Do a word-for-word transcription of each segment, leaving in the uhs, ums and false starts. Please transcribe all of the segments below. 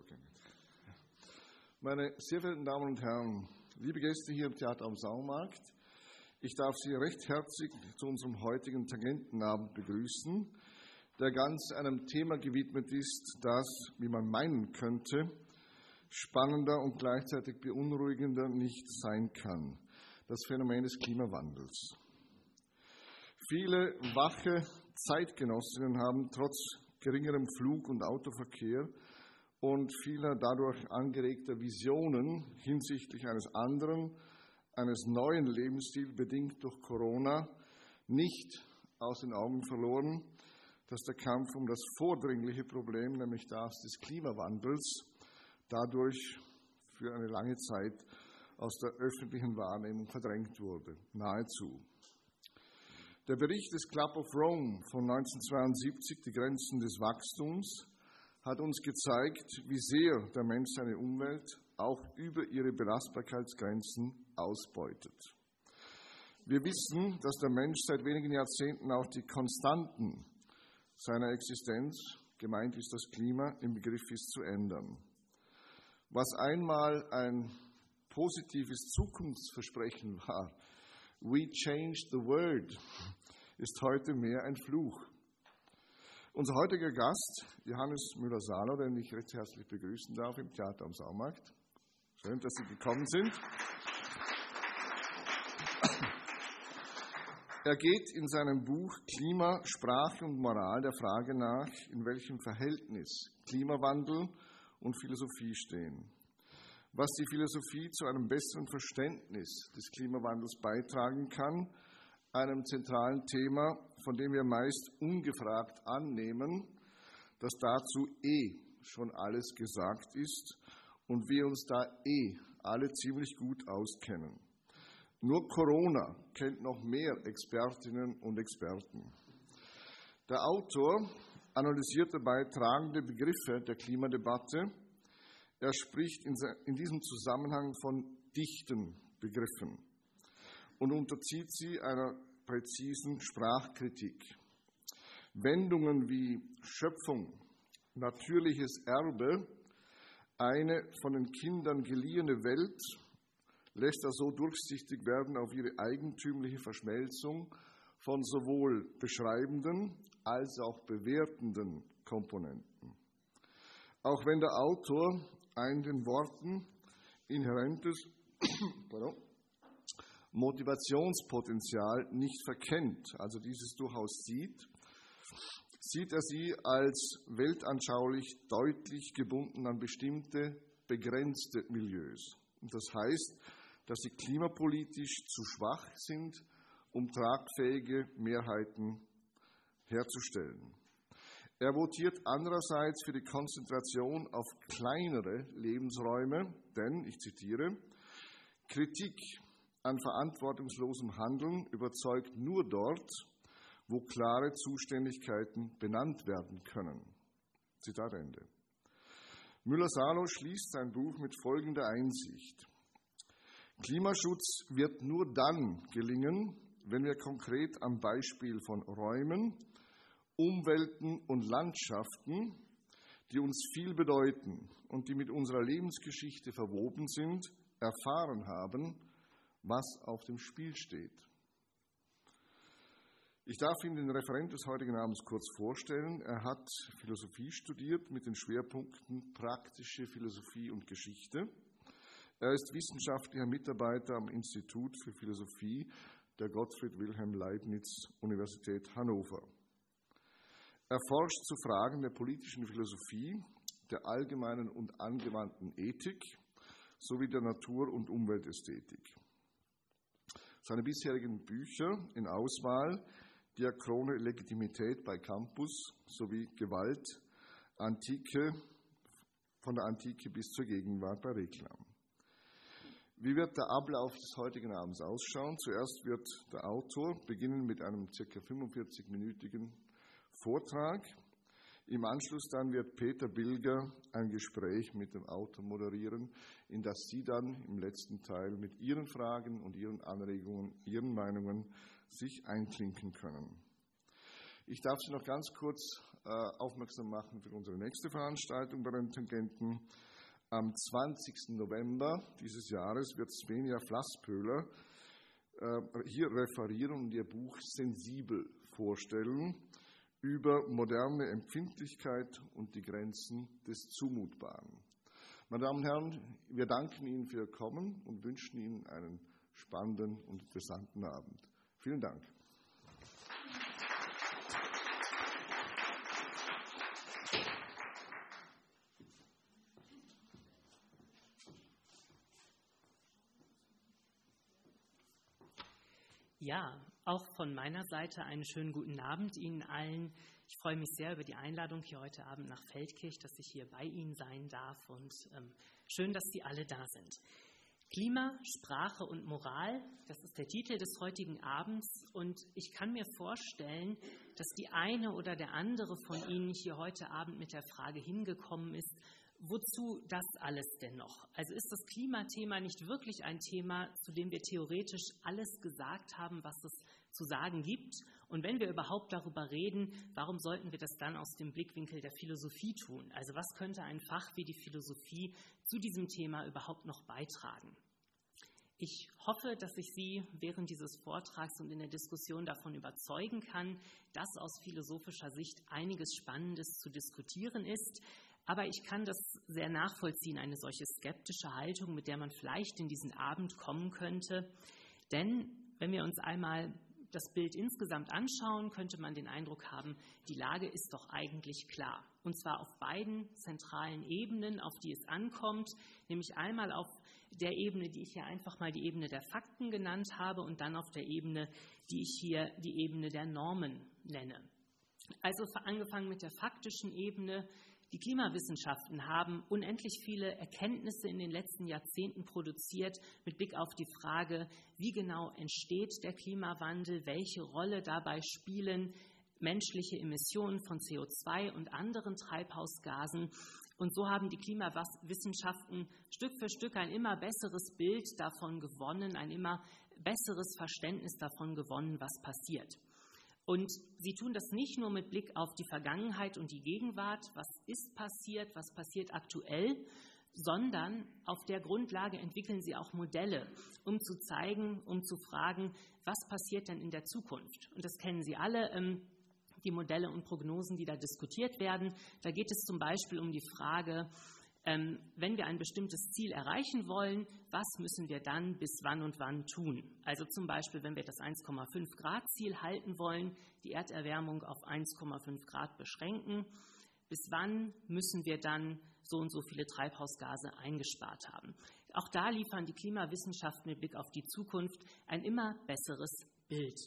Meine sehr verehrten Damen und Herren, liebe Gäste hier im Theater am Saumarkt, ich darf Sie recht herzlich zu unserem heutigen Tangentenabend begrüßen, der ganz einem Thema gewidmet ist, das, wie man meinen könnte, spannender und gleichzeitig beunruhigender nicht sein kann: das Phänomen des Klimawandels. Viele wache Zeitgenossinnen haben trotz geringerem Flug- und Autoverkehr und vieler dadurch angeregter Visionen hinsichtlich eines anderen, eines neuen Lebensstils, bedingt durch Corona, nicht aus den Augen verloren, dass der Kampf um das vordringliche Problem, nämlich das des Klimawandels, dadurch für eine lange Zeit aus der öffentlichen Wahrnehmung verdrängt wurde, nahezu. Der Bericht des Club of Rome von neunzehnhundertzweiundsiebzig, die Grenzen des Wachstums, hat uns gezeigt, wie sehr der Mensch seine Umwelt auch über ihre Belastbarkeitsgrenzen ausbeutet. Wir wissen, dass der Mensch seit wenigen Jahrzehnten auch die Konstanten seiner Existenz, gemeint ist das Klima, im Begriff ist zu ändern. Was einmal ein positives Zukunftsversprechen war, "We changed the world", ist heute mehr ein Fluch. Unser heutiger Gast, Johannes Müller-Salo, den ich recht herzlich begrüßen darf im Theater am Saumarkt. Schön, dass Sie gekommen sind. Er geht in seinem Buch Klima, Sprache und Moral der Frage nach, in welchem Verhältnis Klimawandel und Philosophie stehen. Was die Philosophie zu einem besseren Verständnis des Klimawandels beitragen kann, einem zentralen Thema, von dem wir meist ungefragt annehmen, dass dazu eh schon alles gesagt ist und wir uns da eh alle ziemlich gut auskennen. Nur Corona kennt noch mehr Expertinnen und Experten. Der Autor analysiert dabei tragende Begriffe der Klimadebatte. Er spricht in diesem Zusammenhang von dichten Begriffen und unterzieht sie einer präzisen Sprachkritik. Wendungen wie Schöpfung, natürliches Erbe, eine von den Kindern geliehene Welt lässt er so durchsichtig werden auf ihre eigentümliche Verschmelzung von sowohl beschreibenden als auch bewertenden Komponenten. Auch wenn der Autor ein den Worten inhärentes Motivationspotenzial nicht verkennt, also dieses durchaus sieht, sieht er sie als weltanschaulich deutlich gebunden an bestimmte begrenzte Milieus. Und das heißt, dass sie klimapolitisch zu schwach sind, um tragfähige Mehrheiten herzustellen. Er votiert andererseits für die Konzentration auf kleinere Lebensräume, denn, ich zitiere, Kritik an verantwortungslosem Handeln überzeugt nur dort, wo klare Zuständigkeiten benannt werden können. Zitat Ende. Müller-Salo schließt sein Buch mit folgender Einsicht: Klimaschutz wird nur dann gelingen, wenn wir konkret am Beispiel von Räumen, Umwelten und Landschaften, die uns viel bedeuten und die mit unserer Lebensgeschichte verwoben sind, erfahren haben, was auf dem Spiel steht. Ich darf Ihnen den Referent des heutigen Abends kurz vorstellen. Er hat Philosophie studiert mit den Schwerpunkten praktische Philosophie und Geschichte. Er ist wissenschaftlicher Mitarbeiter am Institut für Philosophie der Gottfried Wilhelm Leibniz Universität Hannover. Er forscht zu Fragen der politischen Philosophie, der allgemeinen und angewandten Ethik sowie der Natur- und Umweltästhetik. Seine bisherigen Bücher in Auswahl: Diachrone Legitimität bei Campus sowie Gewalt, Antike, von der Antike bis zur Gegenwart bei Reklam. Wie wird der Ablauf des heutigen Abends ausschauen? Zuerst wird der Autor beginnen mit einem ca. fünfundvierzig-minütigen Vortrag. Im Anschluss dann wird Peter Bilger ein Gespräch mit dem Autor moderieren, in das Sie dann im letzten Teil mit Ihren Fragen und Ihren Anregungen, Ihren Meinungen sich einklinken können. Ich darf Sie noch ganz kurz äh, aufmerksam machen für unsere nächste Veranstaltung bei den Tangenten. Am zwanzigsten November dieses Jahres wird Svenja Flasspöhler äh, hier referieren und ihr Buch Sensibel vorstellen über moderne Empfindlichkeit und die Grenzen des Zumutbaren. Meine Damen und Herren, wir danken Ihnen für Ihr Kommen und wünschen Ihnen einen spannenden und interessanten Abend. Vielen Dank. Ja, auch von meiner Seite einen schönen guten Abend Ihnen allen. Ich freue mich sehr über die Einladung hier heute Abend nach Feldkirch, dass ich hier bei Ihnen sein darf und ähm, schön, dass Sie alle da sind. Klima, Sprache und Moral, das ist der Titel des heutigen Abends und ich kann mir vorstellen, dass die eine oder der andere von Ihnen hier heute Abend mit der Frage hingekommen ist, wozu das alles denn noch? Also ist das Klimathema nicht wirklich ein Thema, zu dem wir theoretisch alles gesagt haben, was es zu sagen gibt? Und wenn wir überhaupt darüber reden, warum sollten wir das dann aus dem Blickwinkel der Philosophie tun? Also was könnte ein Fach wie die Philosophie zu diesem Thema überhaupt noch beitragen? Ich hoffe, dass ich Sie während dieses Vortrags und in der Diskussion davon überzeugen kann, dass aus philosophischer Sicht einiges Spannendes zu diskutieren ist. Aber ich kann das sehr nachvollziehen, eine solche skeptische Haltung, mit der man vielleicht in diesen Abend kommen könnte. Denn wenn wir uns einmal das Bild insgesamt anschauen, könnte man den Eindruck haben, die Lage ist doch eigentlich klar. Und zwar auf beiden zentralen Ebenen, auf die es ankommt, nämlich einmal auf der Ebene, die ich hier einfach mal die Ebene der Fakten genannt habe, und dann auf der Ebene, die ich hier die Ebene der Normen nenne. Also angefangen mit der faktischen Ebene. Die Klimawissenschaften haben unendlich viele Erkenntnisse in den letzten Jahrzehnten produziert mit Blick auf die Frage, wie genau entsteht der Klimawandel, welche Rolle dabei spielen menschliche Emissionen von C O zwei und anderen Treibhausgasen. Und so haben die Klimawissenschaften Stück für Stück ein immer besseres Bild davon gewonnen, ein immer besseres Verständnis davon gewonnen, was passiert. Und sie tun das nicht nur mit Blick auf die Vergangenheit und die Gegenwart, was ist passiert, was passiert aktuell, sondern auf der Grundlage entwickeln sie auch Modelle, um zu zeigen, um zu fragen, was passiert denn in der Zukunft? Und das kennen Sie alle, ähm, die Modelle und Prognosen, die da diskutiert werden. Da geht es zum Beispiel um die Frage, Ähm, wenn wir ein bestimmtes Ziel erreichen wollen, was müssen wir dann bis wann und wann tun? Also zum Beispiel, wenn wir das eins Komma fünf Grad Ziel halten wollen, die Erderwärmung auf eins Komma fünf Grad beschränken, bis wann müssen wir dann so und so viele Treibhausgase eingespart haben? Auch da liefern die Klimawissenschaften mit Blick auf die Zukunft ein immer besseres Bild.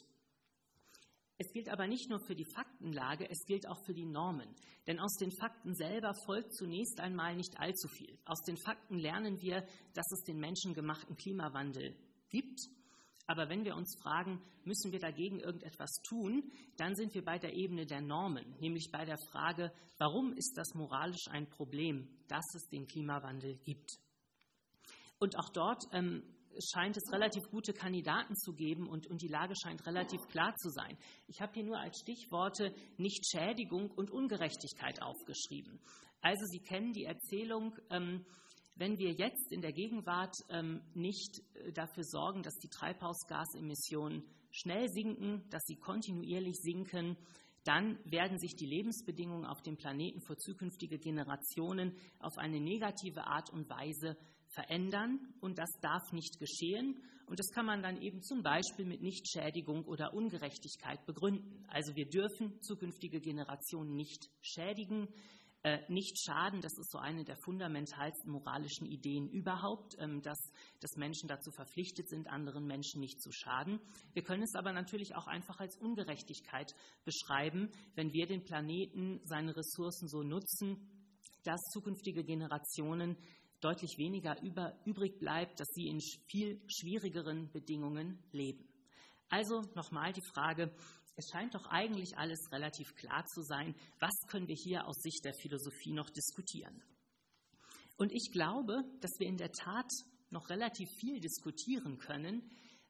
Es gilt aber nicht nur für die Faktenlage, es gilt auch für die Normen. Denn aus den Fakten selber folgt zunächst einmal nicht allzu viel. Aus den Fakten lernen wir, dass es den menschengemachten Klimawandel gibt. Aber wenn wir uns fragen, müssen wir dagegen irgendetwas tun, dann sind wir bei der Ebene der Normen, nämlich bei der Frage, warum ist das moralisch ein Problem, dass es den Klimawandel gibt? Und auch dort ähm, scheint es relativ gute Kandidaten zu geben und, und die Lage scheint relativ klar zu sein. Ich habe hier nur als Stichworte Nichtschädigung und Ungerechtigkeit aufgeschrieben. Also Sie kennen die Erzählung, ähm, wenn wir jetzt in der Gegenwart ähm, nicht äh, dafür sorgen, dass die Treibhausgasemissionen schnell sinken, dass sie kontinuierlich sinken, dann werden sich die Lebensbedingungen auf dem Planeten für zukünftige Generationen auf eine negative Art und Weise verändern, und das darf nicht geschehen. Und das kann man dann eben zum Beispiel mit Nichtschädigung oder Ungerechtigkeit begründen. Also wir dürfen zukünftige Generationen nicht schädigen, äh, nicht schaden. Das ist so eine der fundamentalsten moralischen Ideen überhaupt, ähm, dass, dass Menschen dazu verpflichtet sind, anderen Menschen nicht zu schaden. Wir können es aber natürlich auch einfach als Ungerechtigkeit beschreiben, wenn wir den Planeten, seine Ressourcen so nutzen, dass zukünftige Generationen deutlich weniger über, übrig bleibt, dass sie in viel schwierigeren Bedingungen leben. Also nochmal die Frage, es scheint doch eigentlich alles relativ klar zu sein, was können wir hier aus Sicht der Philosophie noch diskutieren? Und ich glaube, dass wir in der Tat noch relativ viel diskutieren können,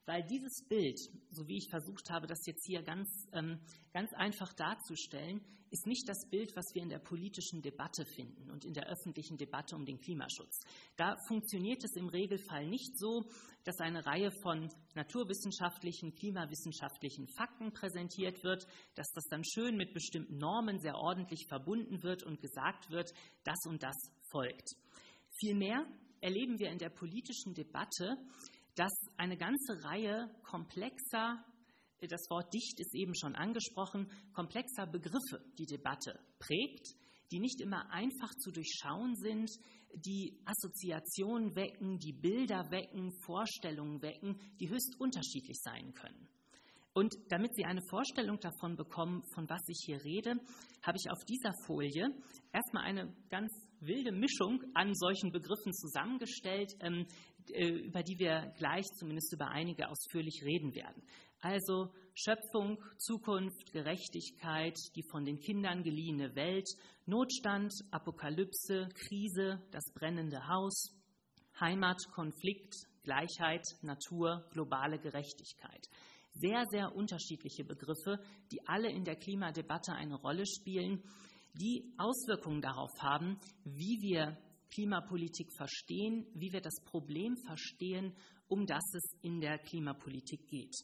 weil dieses Bild, so wie ich versucht habe, das jetzt hier ganz, ähm, ganz einfach darzustellen, ist nicht das Bild, was wir in der politischen Debatte finden und in der öffentlichen Debatte um den Klimaschutz. Da funktioniert es im Regelfall nicht so, dass eine Reihe von naturwissenschaftlichen, klimawissenschaftlichen Fakten präsentiert wird, dass das dann schön mit bestimmten Normen sehr ordentlich verbunden wird und gesagt wird, das und das folgt. Vielmehr erleben wir in der politischen Debatte, dass eine ganze Reihe komplexer, das Wort dicht ist eben schon angesprochen, komplexer Begriffe die Debatte prägt, die nicht immer einfach zu durchschauen sind, die Assoziationen wecken, die Bilder wecken, Vorstellungen wecken, die höchst unterschiedlich sein können. Und damit Sie eine Vorstellung davon bekommen, von was ich hier rede, habe ich auf dieser Folie erstmal eine ganz wilde Mischung an solchen Begriffen zusammengestellt, ähm, über die wir gleich zumindest über einige ausführlich reden werden. Also Schöpfung, Zukunft, Gerechtigkeit, die von den Kindern geliehene Welt, Notstand, Apokalypse, Krise, das brennende Haus, Heimat, Konflikt, Gleichheit, Natur, globale Gerechtigkeit. Sehr, sehr unterschiedliche Begriffe, die alle in der Klimadebatte eine Rolle spielen, die Auswirkungen darauf haben, wie wir Klimapolitik verstehen, wie wir das Problem verstehen, um das es in der Klimapolitik geht.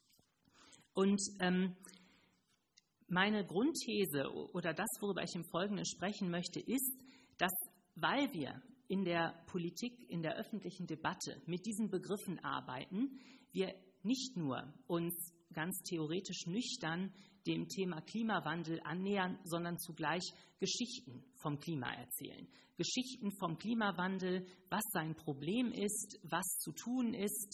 Und ähm, meine Grundthese oder das, worüber ich im Folgenden sprechen möchte, ist, dass, weil wir in der Politik, in der öffentlichen Debatte mit diesen Begriffen arbeiten, wir nicht nur uns ganz theoretisch nüchtern dem Thema Klimawandel annähern, sondern zugleich Geschichten vom Klima erzählen. Geschichten vom Klimawandel, was sein Problem ist, was zu tun ist.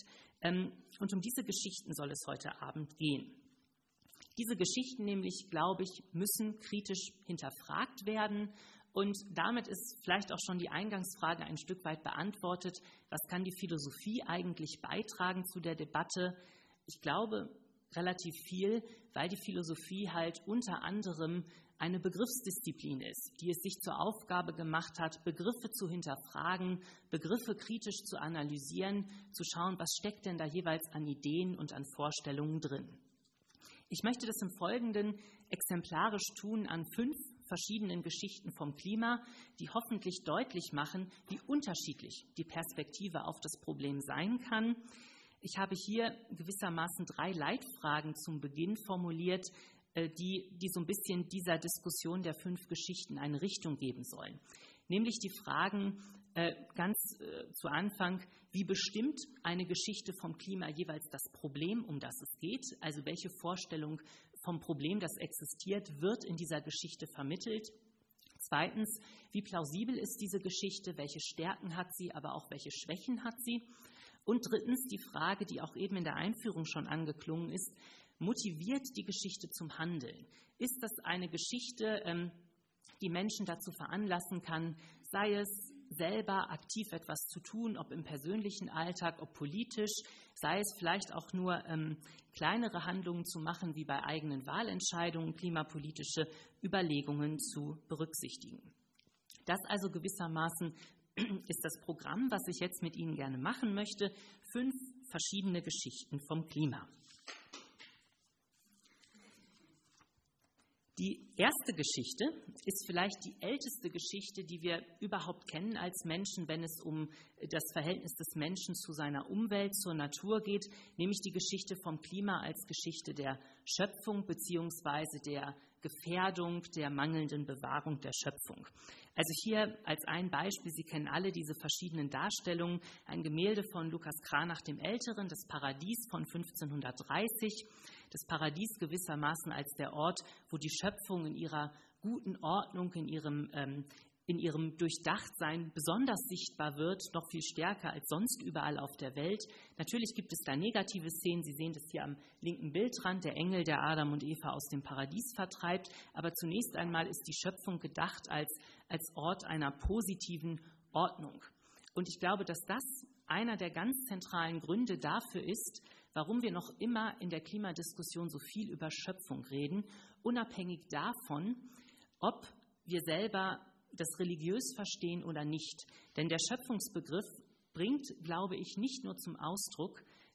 Und um diese Geschichten soll es heute Abend gehen. Diese Geschichten nämlich, glaube ich, müssen kritisch hinterfragt werden. Und damit ist vielleicht auch schon die Eingangsfrage ein Stück weit beantwortet. Was kann die Philosophie eigentlich beitragen zu der Debatte? Ich glaube, relativ viel, weil die Philosophie halt unter anderem eine Begriffsdisziplin ist, die es sich zur Aufgabe gemacht hat, Begriffe zu hinterfragen, Begriffe kritisch zu analysieren, zu schauen, was steckt denn da jeweils an Ideen und an Vorstellungen drin. Ich möchte das im Folgenden exemplarisch tun an fünf verschiedenen Geschichten vom Klima, die hoffentlich deutlich machen, wie unterschiedlich die Perspektive auf das Problem sein kann. Ich habe hier gewissermaßen drei Leitfragen zum Beginn formuliert, die, die so ein bisschen dieser Diskussion der fünf Geschichten eine Richtung geben sollen. Nämlich die Fragen äh, ganz äh, zu Anfang, wie bestimmt eine Geschichte vom Klima jeweils das Problem, um das es geht? Also welche Vorstellung vom Problem, das existiert, wird in dieser Geschichte vermittelt? Zweitens, wie plausibel ist diese Geschichte? Welche Stärken hat sie, aber auch welche Schwächen hat sie? Und drittens die Frage, die auch eben in der Einführung schon angeklungen ist, motiviert die Geschichte zum Handeln? Ist das eine Geschichte, ähm, die Menschen dazu veranlassen kann, sei es selber aktiv etwas zu tun, ob im persönlichen Alltag, ob politisch, sei es vielleicht auch nur ähm, kleinere Handlungen zu machen, wie bei eigenen Wahlentscheidungen, klimapolitische Überlegungen zu berücksichtigen. Das also gewissermaßen ist das Programm, was ich jetzt mit Ihnen gerne machen möchte. Fünf verschiedene Geschichten vom Klima. Die erste Geschichte ist vielleicht die älteste Geschichte, die wir überhaupt kennen als Menschen, wenn es um das Verhältnis des Menschen zu seiner Umwelt, zur Natur geht, nämlich die Geschichte vom Klima als Geschichte der Schöpfung bzw. der Gefährdung, der mangelnden Bewahrung der Schöpfung. Also hier als ein Beispiel, Sie kennen alle diese verschiedenen Darstellungen, ein Gemälde von Lukas Cranach dem Älteren, das Paradies von fünfzehnhundertdreißig, das Paradies gewissermaßen als der Ort, wo die Schöpfung in ihrer guten Ordnung, in ihrem, ähm, in ihrem Durchdachtsein besonders sichtbar wird, noch viel stärker als sonst überall auf der Welt. Natürlich gibt es da negative Szenen, Sie sehen das hier am linken Bildrand, der Engel, der Adam und Eva aus dem Paradies vertreibt, aber zunächst einmal ist die Schöpfung gedacht als, als Ort einer positiven Ordnung. Und ich glaube, dass das einer der ganz zentralen Gründe dafür ist, warum wir noch immer in der Klimadiskussion so viel über Schöpfung reden, unabhängig davon, ob wir selber das religiös verstehen oder nicht. Denn der Schöpfungsbegriff bringt, glaube ich, nicht nur zum Ausdruck,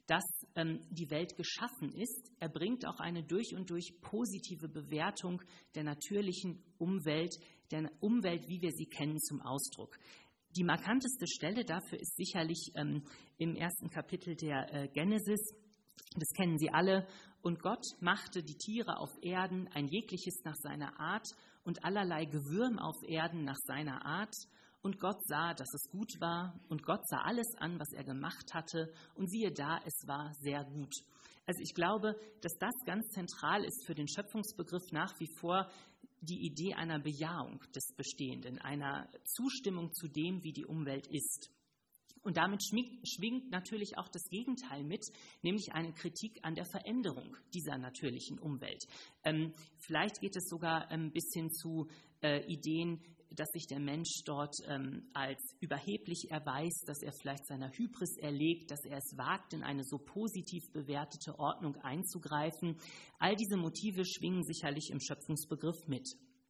dass ähm, die Welt geschaffen ist. Er bringt auch eine durch und durch positive Bewertung der natürlichen Umwelt, der Umwelt, wie wir sie kennen, zum Ausdruck. Die markanteste Stelle dafür ist sicherlich ähm, im ersten Kapitel der äh, Genesis. Das kennen Sie alle. Und Gott machte die Tiere auf Erden, ein jegliches nach seiner Art und allerlei Gewürm auf Erden nach seiner Art. Und Gott sah, dass es gut war, und Gott sah alles an, was er gemacht hatte, und siehe da, es war sehr gut. Also ich glaube, dass das ganz zentral ist für den Schöpfungsbegriff nach wie vor die Idee einer Bejahung des Bestehenden, einer Zustimmung zu dem, wie die Umwelt ist. Und damit schwingt, schwingt natürlich auch das Gegenteil mit, nämlich eine Kritik an der Veränderung dieser natürlichen Umwelt. Ähm, vielleicht geht es sogar ein ähm, bisschen zu äh, Ideen, dass sich der Mensch dort ähm, als überheblich erweist, dass er vielleicht seiner Hybris erlegt, dass er es wagt, in eine so positiv bewertete Ordnung einzugreifen. All diese Motive schwingen sicherlich im Schöpfungsbegriff mit.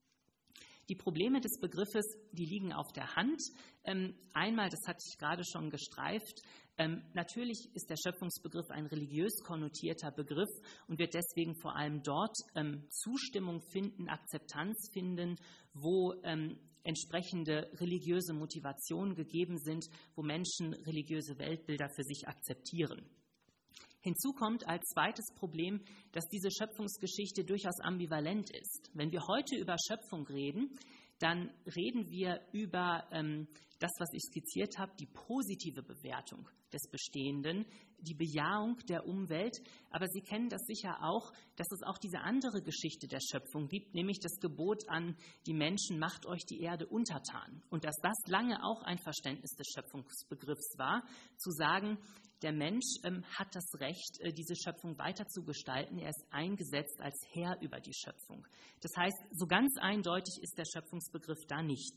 Die Probleme des Begriffes, die liegen auf der Hand. Ähm, einmal, das hatte ich gerade schon gestreift, ähm, natürlich ist der Schöpfungsbegriff ein religiös konnotierter Begriff und wird deswegen vor allem dort ähm, Zustimmung finden, Akzeptanz finden, wo ähm, entsprechende religiöse Motivationen gegeben sind, wo Menschen religiöse Weltbilder für sich akzeptieren. Hinzu kommt als zweites Problem, dass diese Schöpfungsgeschichte durchaus ambivalent ist. Wenn wir heute über Schöpfung reden, dann reden wir über ähm, das, was ich skizziert habe, die positive Bewertung des Bestehenden, die Bejahung der Umwelt. Aber Sie kennen das sicher auch, dass es auch diese andere Geschichte der Schöpfung gibt, nämlich das Gebot an die Menschen, macht euch die Erde untertan. Und dass das lange auch ein Verständnis des Schöpfungsbegriffs war, zu sagen, der Mensch ähm, hat das Recht, äh, diese Schöpfung weiter zu gestalten. Er ist eingesetzt als Herr über die Schöpfung. Das heißt, so ganz eindeutig ist der Schöpfungsbegriff da nicht.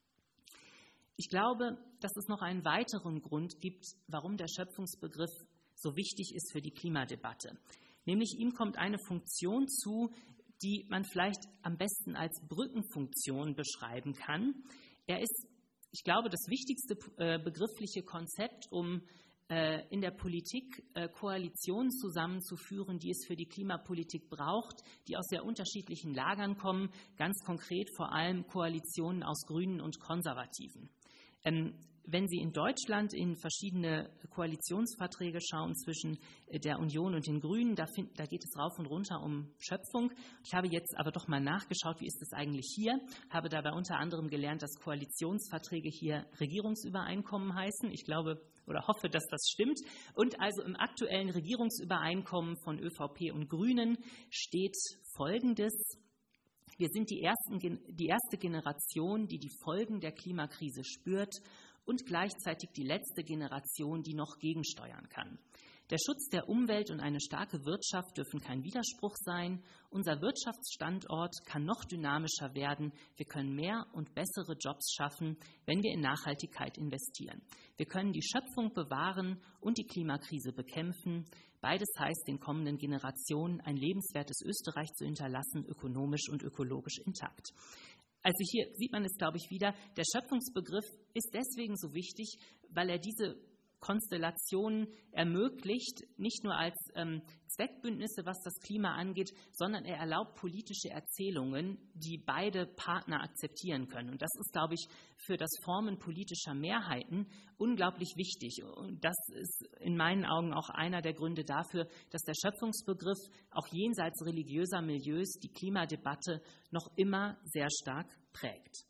Ich glaube, dass es noch einen weiteren Grund gibt, warum der Schöpfungsbegriff so wichtig ist für die Klimadebatte. Nämlich ihm kommt eine Funktion zu, die man vielleicht am besten als Brückenfunktion beschreiben kann. Er ist, ich glaube, das wichtigste äh, begriffliche Konzept, um in der Politik Koalitionen zusammenzuführen, die es für die Klimapolitik braucht, die aus sehr unterschiedlichen Lagern kommen, ganz konkret vor allem Koalitionen aus Grünen und Konservativen. Wenn Sie in Deutschland in verschiedene Koalitionsverträge schauen zwischen der Union und den Grünen, da, find, da geht es rauf und runter um Schöpfung. Ich habe jetzt aber doch mal nachgeschaut, wie ist das eigentlich hier, habe dabei unter anderem gelernt, dass Koalitionsverträge hier Regierungsübereinkommen heißen. Ich glaube oder hoffe, dass das stimmt. Und also im aktuellen Regierungsübereinkommen von ÖVP und Grünen steht Folgendes: Wir sind die, ersten, die erste Generation, die die Folgen der Klimakrise spürt, und gleichzeitig die letzte Generation, die noch gegensteuern kann. Der Schutz der Umwelt und eine starke Wirtschaft dürfen kein Widerspruch sein. Unser Wirtschaftsstandort kann noch dynamischer werden. Wir können mehr und bessere Jobs schaffen, wenn wir in Nachhaltigkeit investieren. Wir können die Schöpfung bewahren und die Klimakrise bekämpfen. Beides heißt, den kommenden Generationen ein lebenswertes Österreich zu hinterlassen, ökonomisch und ökologisch intakt. Also hier sieht man es, glaube ich, wieder. Der Schöpfungsbegriff ist deswegen so wichtig, weil er diese Konstellationen ermöglicht, nicht nur als ähm, Zweckbündnisse, was das Klima angeht, sondern er erlaubt politische Erzählungen, die beide Partner akzeptieren können. Und das ist, glaube ich, für das Formen politischer Mehrheiten unglaublich wichtig. Und das ist in meinen Augen auch einer der Gründe dafür, dass der Schöpfungsbegriff auch jenseits religiöser Milieus die Klimadebatte noch immer sehr stark prägt.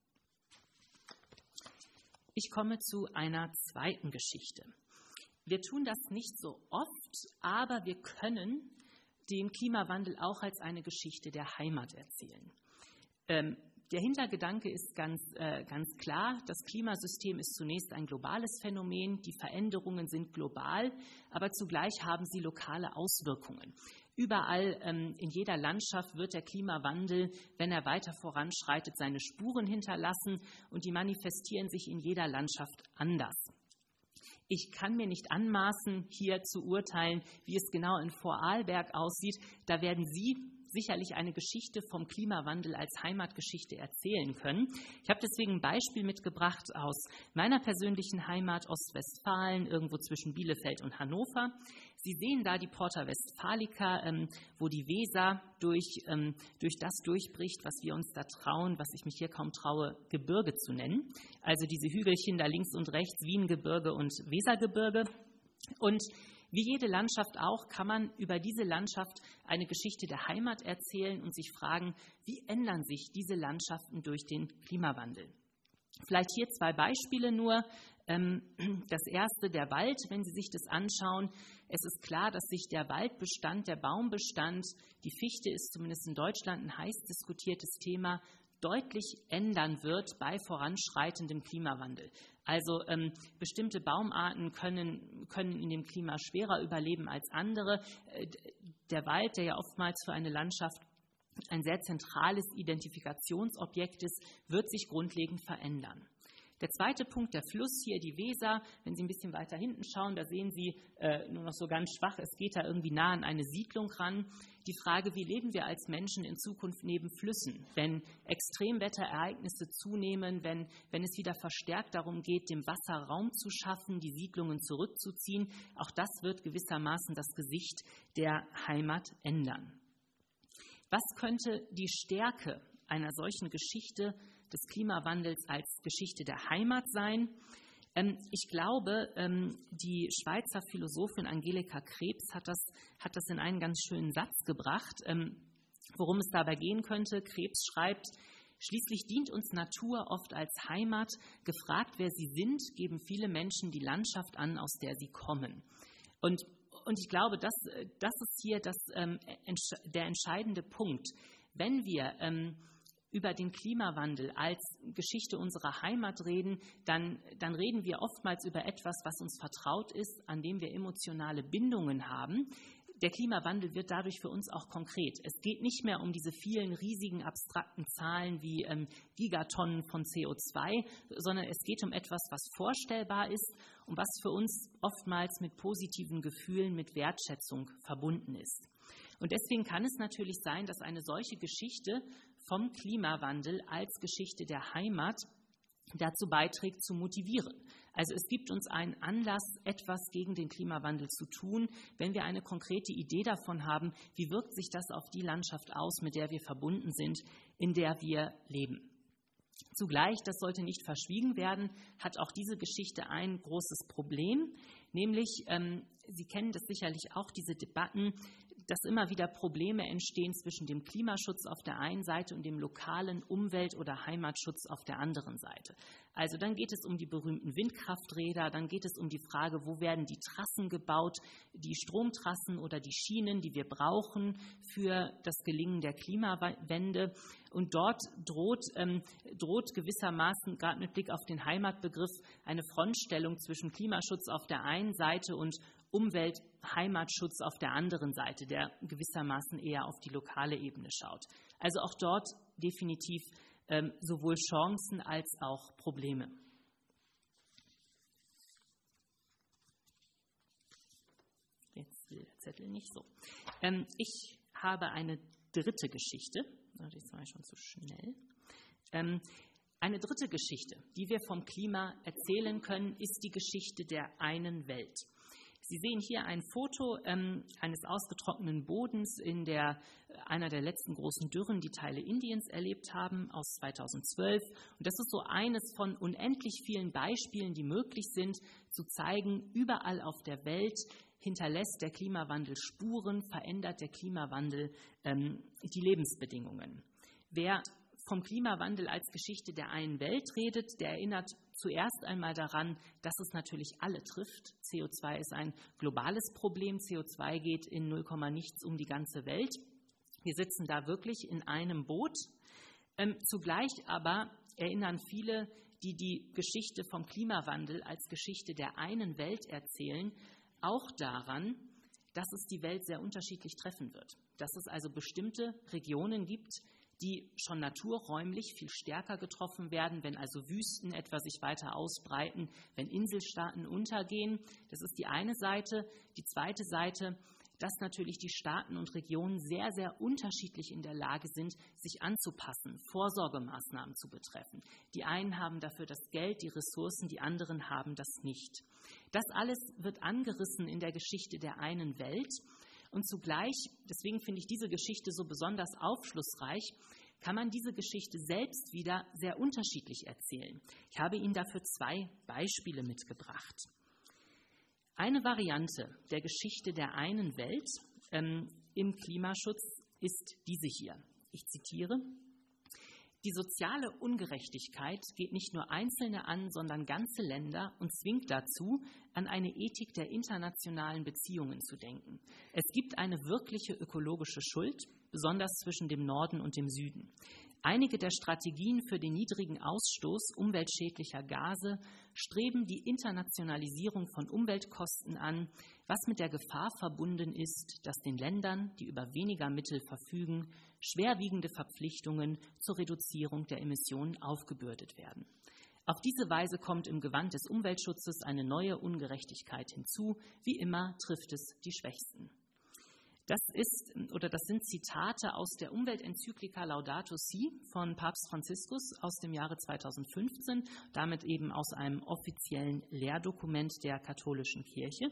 Ich komme zu einer zweiten Geschichte. Wir tun das nicht so oft, aber wir können den Klimawandel auch als eine Geschichte der Heimat erzählen. Ähm, der Hintergedanke ist ganz, äh, ganz klar. Das Klimasystem ist zunächst ein globales Phänomen. Die Veränderungen sind global, aber zugleich haben sie lokale Auswirkungen. Überall ähm, in jeder Landschaft wird der Klimawandel, wenn er weiter voranschreitet, seine Spuren hinterlassen und die manifestieren sich in jeder Landschaft anders. Ich kann mir nicht anmaßen, hier zu urteilen, wie es genau in Vorarlberg aussieht. Da werden Sie sicherlich eine Geschichte vom Klimawandel als Heimatgeschichte erzählen können. Ich habe deswegen ein Beispiel mitgebracht aus meiner persönlichen Heimat Ostwestfalen, irgendwo zwischen Bielefeld und Hannover. Sie sehen da die Porta Westfalica, ähm, wo die Weser durch, ähm, durch das durchbricht, was wir uns da trauen, was ich mich hier kaum traue, Gebirge zu nennen. Also diese Hügelchen da links und rechts, Wiengebirge und Wesergebirge. Und wie jede Landschaft auch, kann man über diese Landschaft eine Geschichte der Heimat erzählen und sich fragen, wie ändern sich diese Landschaften durch den Klimawandel? Vielleicht hier zwei Beispiele nur. Das erste, der Wald, wenn Sie sich das anschauen. Es ist klar, dass sich der Waldbestand, der Baumbestand, die Fichte ist zumindest in Deutschland ein heiß diskutiertes Thema, deutlich ändern wird bei voranschreitendem Klimawandel. Also ähm, bestimmte Baumarten können, können in dem Klima schwerer überleben als andere. Der Wald, der ja oftmals für eine Landschaft ein sehr zentrales Identifikationsobjekt ist, wird sich grundlegend verändern. Der zweite Punkt, der Fluss hier, die Weser. Wenn Sie ein bisschen weiter hinten schauen, da sehen Sie äh, nur noch so ganz schwach, es geht da irgendwie nah an eine Siedlung ran. Die Frage, wie leben wir als Menschen in Zukunft neben Flüssen, wenn Extremwetterereignisse zunehmen, wenn, wenn es wieder verstärkt darum geht, dem Wasser Raum zu schaffen, die Siedlungen zurückzuziehen. Auch das wird gewissermaßen das Gesicht der Heimat ändern. Was könnte die Stärke einer solchen Geschichte des Klimawandels als Geschichte der Heimat sein? Ähm, ich glaube, ähm, die Schweizer Philosophin Angelika Krebs hat das, hat das in einen ganz schönen Satz gebracht, ähm, worum es dabei gehen könnte. Krebs schreibt: Schließlich dient uns Natur oft als Heimat. Gefragt, wer sie sind, geben viele Menschen die Landschaft an, aus der sie kommen. Und, und ich glaube, das, das ist hier das, ähm, der entscheidende Punkt. Wenn wir ähm, über den Klimawandel als Geschichte unserer Heimat reden, dann, dann reden wir oftmals über etwas, was uns vertraut ist, an dem wir emotionale Bindungen haben. Der Klimawandel wird dadurch für uns auch konkret. Es geht nicht mehr um diese vielen riesigen abstrakten Zahlen wie ähm, Gigatonnen von C O zwei, sondern es geht um etwas, was vorstellbar ist und was für uns oftmals mit positiven Gefühlen, mit Wertschätzung verbunden ist. Und deswegen kann es natürlich sein, dass eine solche Geschichte vom Klimawandel als Geschichte der Heimat dazu beiträgt, zu motivieren. Also es gibt uns einen Anlass, etwas gegen den Klimawandel zu tun, wenn wir eine konkrete Idee davon haben, wie wirkt sich das auf die Landschaft aus, mit der wir verbunden sind, in der wir leben. Zugleich, das sollte nicht verschwiegen werden, hat auch diese Geschichte ein großes Problem, nämlich, ähm, Sie kennen das sicherlich auch, diese Debatten, dass immer wieder Probleme entstehen zwischen dem Klimaschutz auf der einen Seite und dem lokalen Umwelt- oder Heimatschutz auf der anderen Seite. Also dann geht es um die berühmten Windkrafträder, dann geht es um die Frage, wo werden die Trassen gebaut, die Stromtrassen oder die Schienen, die wir brauchen für das Gelingen der Klimawende. Und dort droht, ähm, droht gewissermaßen, gerade mit Blick auf den Heimatbegriff, eine Frontstellung zwischen Klimaschutz auf der einen Seite und Umwelt-, Heimatschutz auf der anderen Seite, der gewissermaßen eher auf die lokale Ebene schaut. Also auch dort definitiv ähm, sowohl Chancen als auch Probleme. Jetzt will der Zettel nicht so. Ähm, ich habe eine dritte Geschichte. Das war schon zu schnell. Ähm, eine dritte Geschichte, die wir vom Klima erzählen können, ist die Geschichte der einen Welt. Sie sehen hier ein Foto ähm, eines ausgetrockneten Bodens in der, einer der letzten großen Dürren, die Teile Indiens erlebt haben, aus zweitausendzwölf. Und das ist so eines von unendlich vielen Beispielen, die möglich sind, zu zeigen, überall auf der Welt hinterlässt der Klimawandel Spuren, verändert der Klimawandel ähm, die Lebensbedingungen. Wer vom Klimawandel als Geschichte der einen Welt redet, der erinnert zuerst einmal daran, dass es natürlich alle trifft. C O zwei ist ein globales Problem. C O zwei geht in null Komma nichts um die ganze Welt. Wir sitzen da wirklich in einem Boot. Ähm, zugleich aber erinnern viele, die die Geschichte vom Klimawandel als Geschichte der einen Welt erzählen, auch daran, dass es die Welt sehr unterschiedlich treffen wird. Dass es also bestimmte Regionen gibt, die schon naturräumlich viel stärker getroffen werden, wenn also Wüsten etwa sich weiter ausbreiten, wenn Inselstaaten untergehen. Das ist die eine Seite. Die zweite Seite, dass natürlich die Staaten und Regionen sehr, sehr unterschiedlich in der Lage sind, sich anzupassen, Vorsorgemaßnahmen zu betreffen. Die einen haben dafür das Geld, die Ressourcen, die anderen haben das nicht. Das alles wird angerissen in der Geschichte der einen Welt. Und zugleich, deswegen finde ich diese Geschichte so besonders aufschlussreich, kann man diese Geschichte selbst wieder sehr unterschiedlich erzählen. Ich habe Ihnen dafür zwei Beispiele mitgebracht. Eine Variante der Geschichte der einen Welt ähm, im Klimaschutz ist diese hier. Ich zitiere: Die soziale Ungerechtigkeit geht nicht nur Einzelne an, sondern ganze Länder und zwingt dazu, an eine Ethik der internationalen Beziehungen zu denken. Es gibt eine wirkliche ökologische Schuld, besonders zwischen dem Norden und dem Süden. Einige der Strategien für den niedrigen Ausstoß umweltschädlicher Gase streben die Internationalisierung von Umweltkosten an, was mit der Gefahr verbunden ist, dass den Ländern, die über weniger Mittel verfügen, schwerwiegende Verpflichtungen zur Reduzierung der Emissionen aufgebürdet werden. Auf diese Weise kommt im Gewand des Umweltschutzes eine neue Ungerechtigkeit hinzu. Wie immer trifft es die Schwächsten. Das ist, oder das sind Zitate aus der Umweltenzyklika Laudato Si von Papst Franziskus aus dem Jahre zweitausendfünfzehn, damit eben aus einem offiziellen Lehrdokument der katholischen Kirche.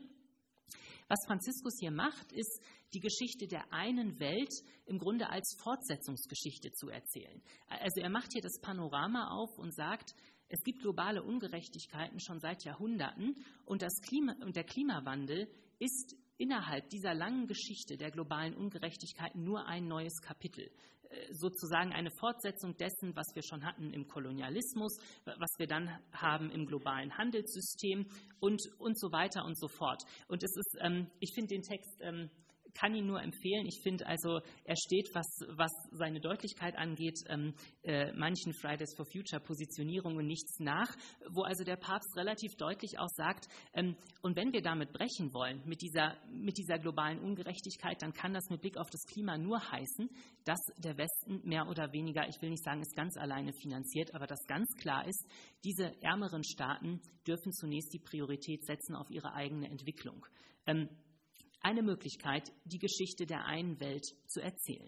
Was Franziskus hier macht, ist, die Geschichte der einen Welt im Grunde als Fortsetzungsgeschichte zu erzählen. Also er macht hier das Panorama auf und sagt, es gibt globale Ungerechtigkeiten schon seit Jahrhunderten und, das Klima, und der Klimawandel ist innerhalb dieser langen Geschichte der globalen Ungerechtigkeiten nur ein neues Kapitel, sozusagen eine Fortsetzung dessen, was wir schon hatten im Kolonialismus, was wir dann haben im globalen Handelssystem und, und so weiter und so fort. Und es ist, ähm, ich finde den Text, ähm, kann ihn nur empfehlen. Ich finde also, er steht, was, was seine Deutlichkeit angeht, ähm, äh, manchen Fridays for Future Positionierungen nichts nach, wo also der Papst relativ deutlich auch sagt, ähm, und wenn wir damit brechen wollen, mit dieser, mit dieser globalen Ungerechtigkeit, dann kann das mit Blick auf das Klima nur heißen, dass der Westen mehr oder weniger, ich will nicht sagen, es ganz alleine finanziert, aber dass ganz klar ist, diese ärmeren Staaten dürfen zunächst die Priorität setzen auf ihre eigene Entwicklung. Ähm, Eine Möglichkeit, die Geschichte der einen Welt zu erzählen.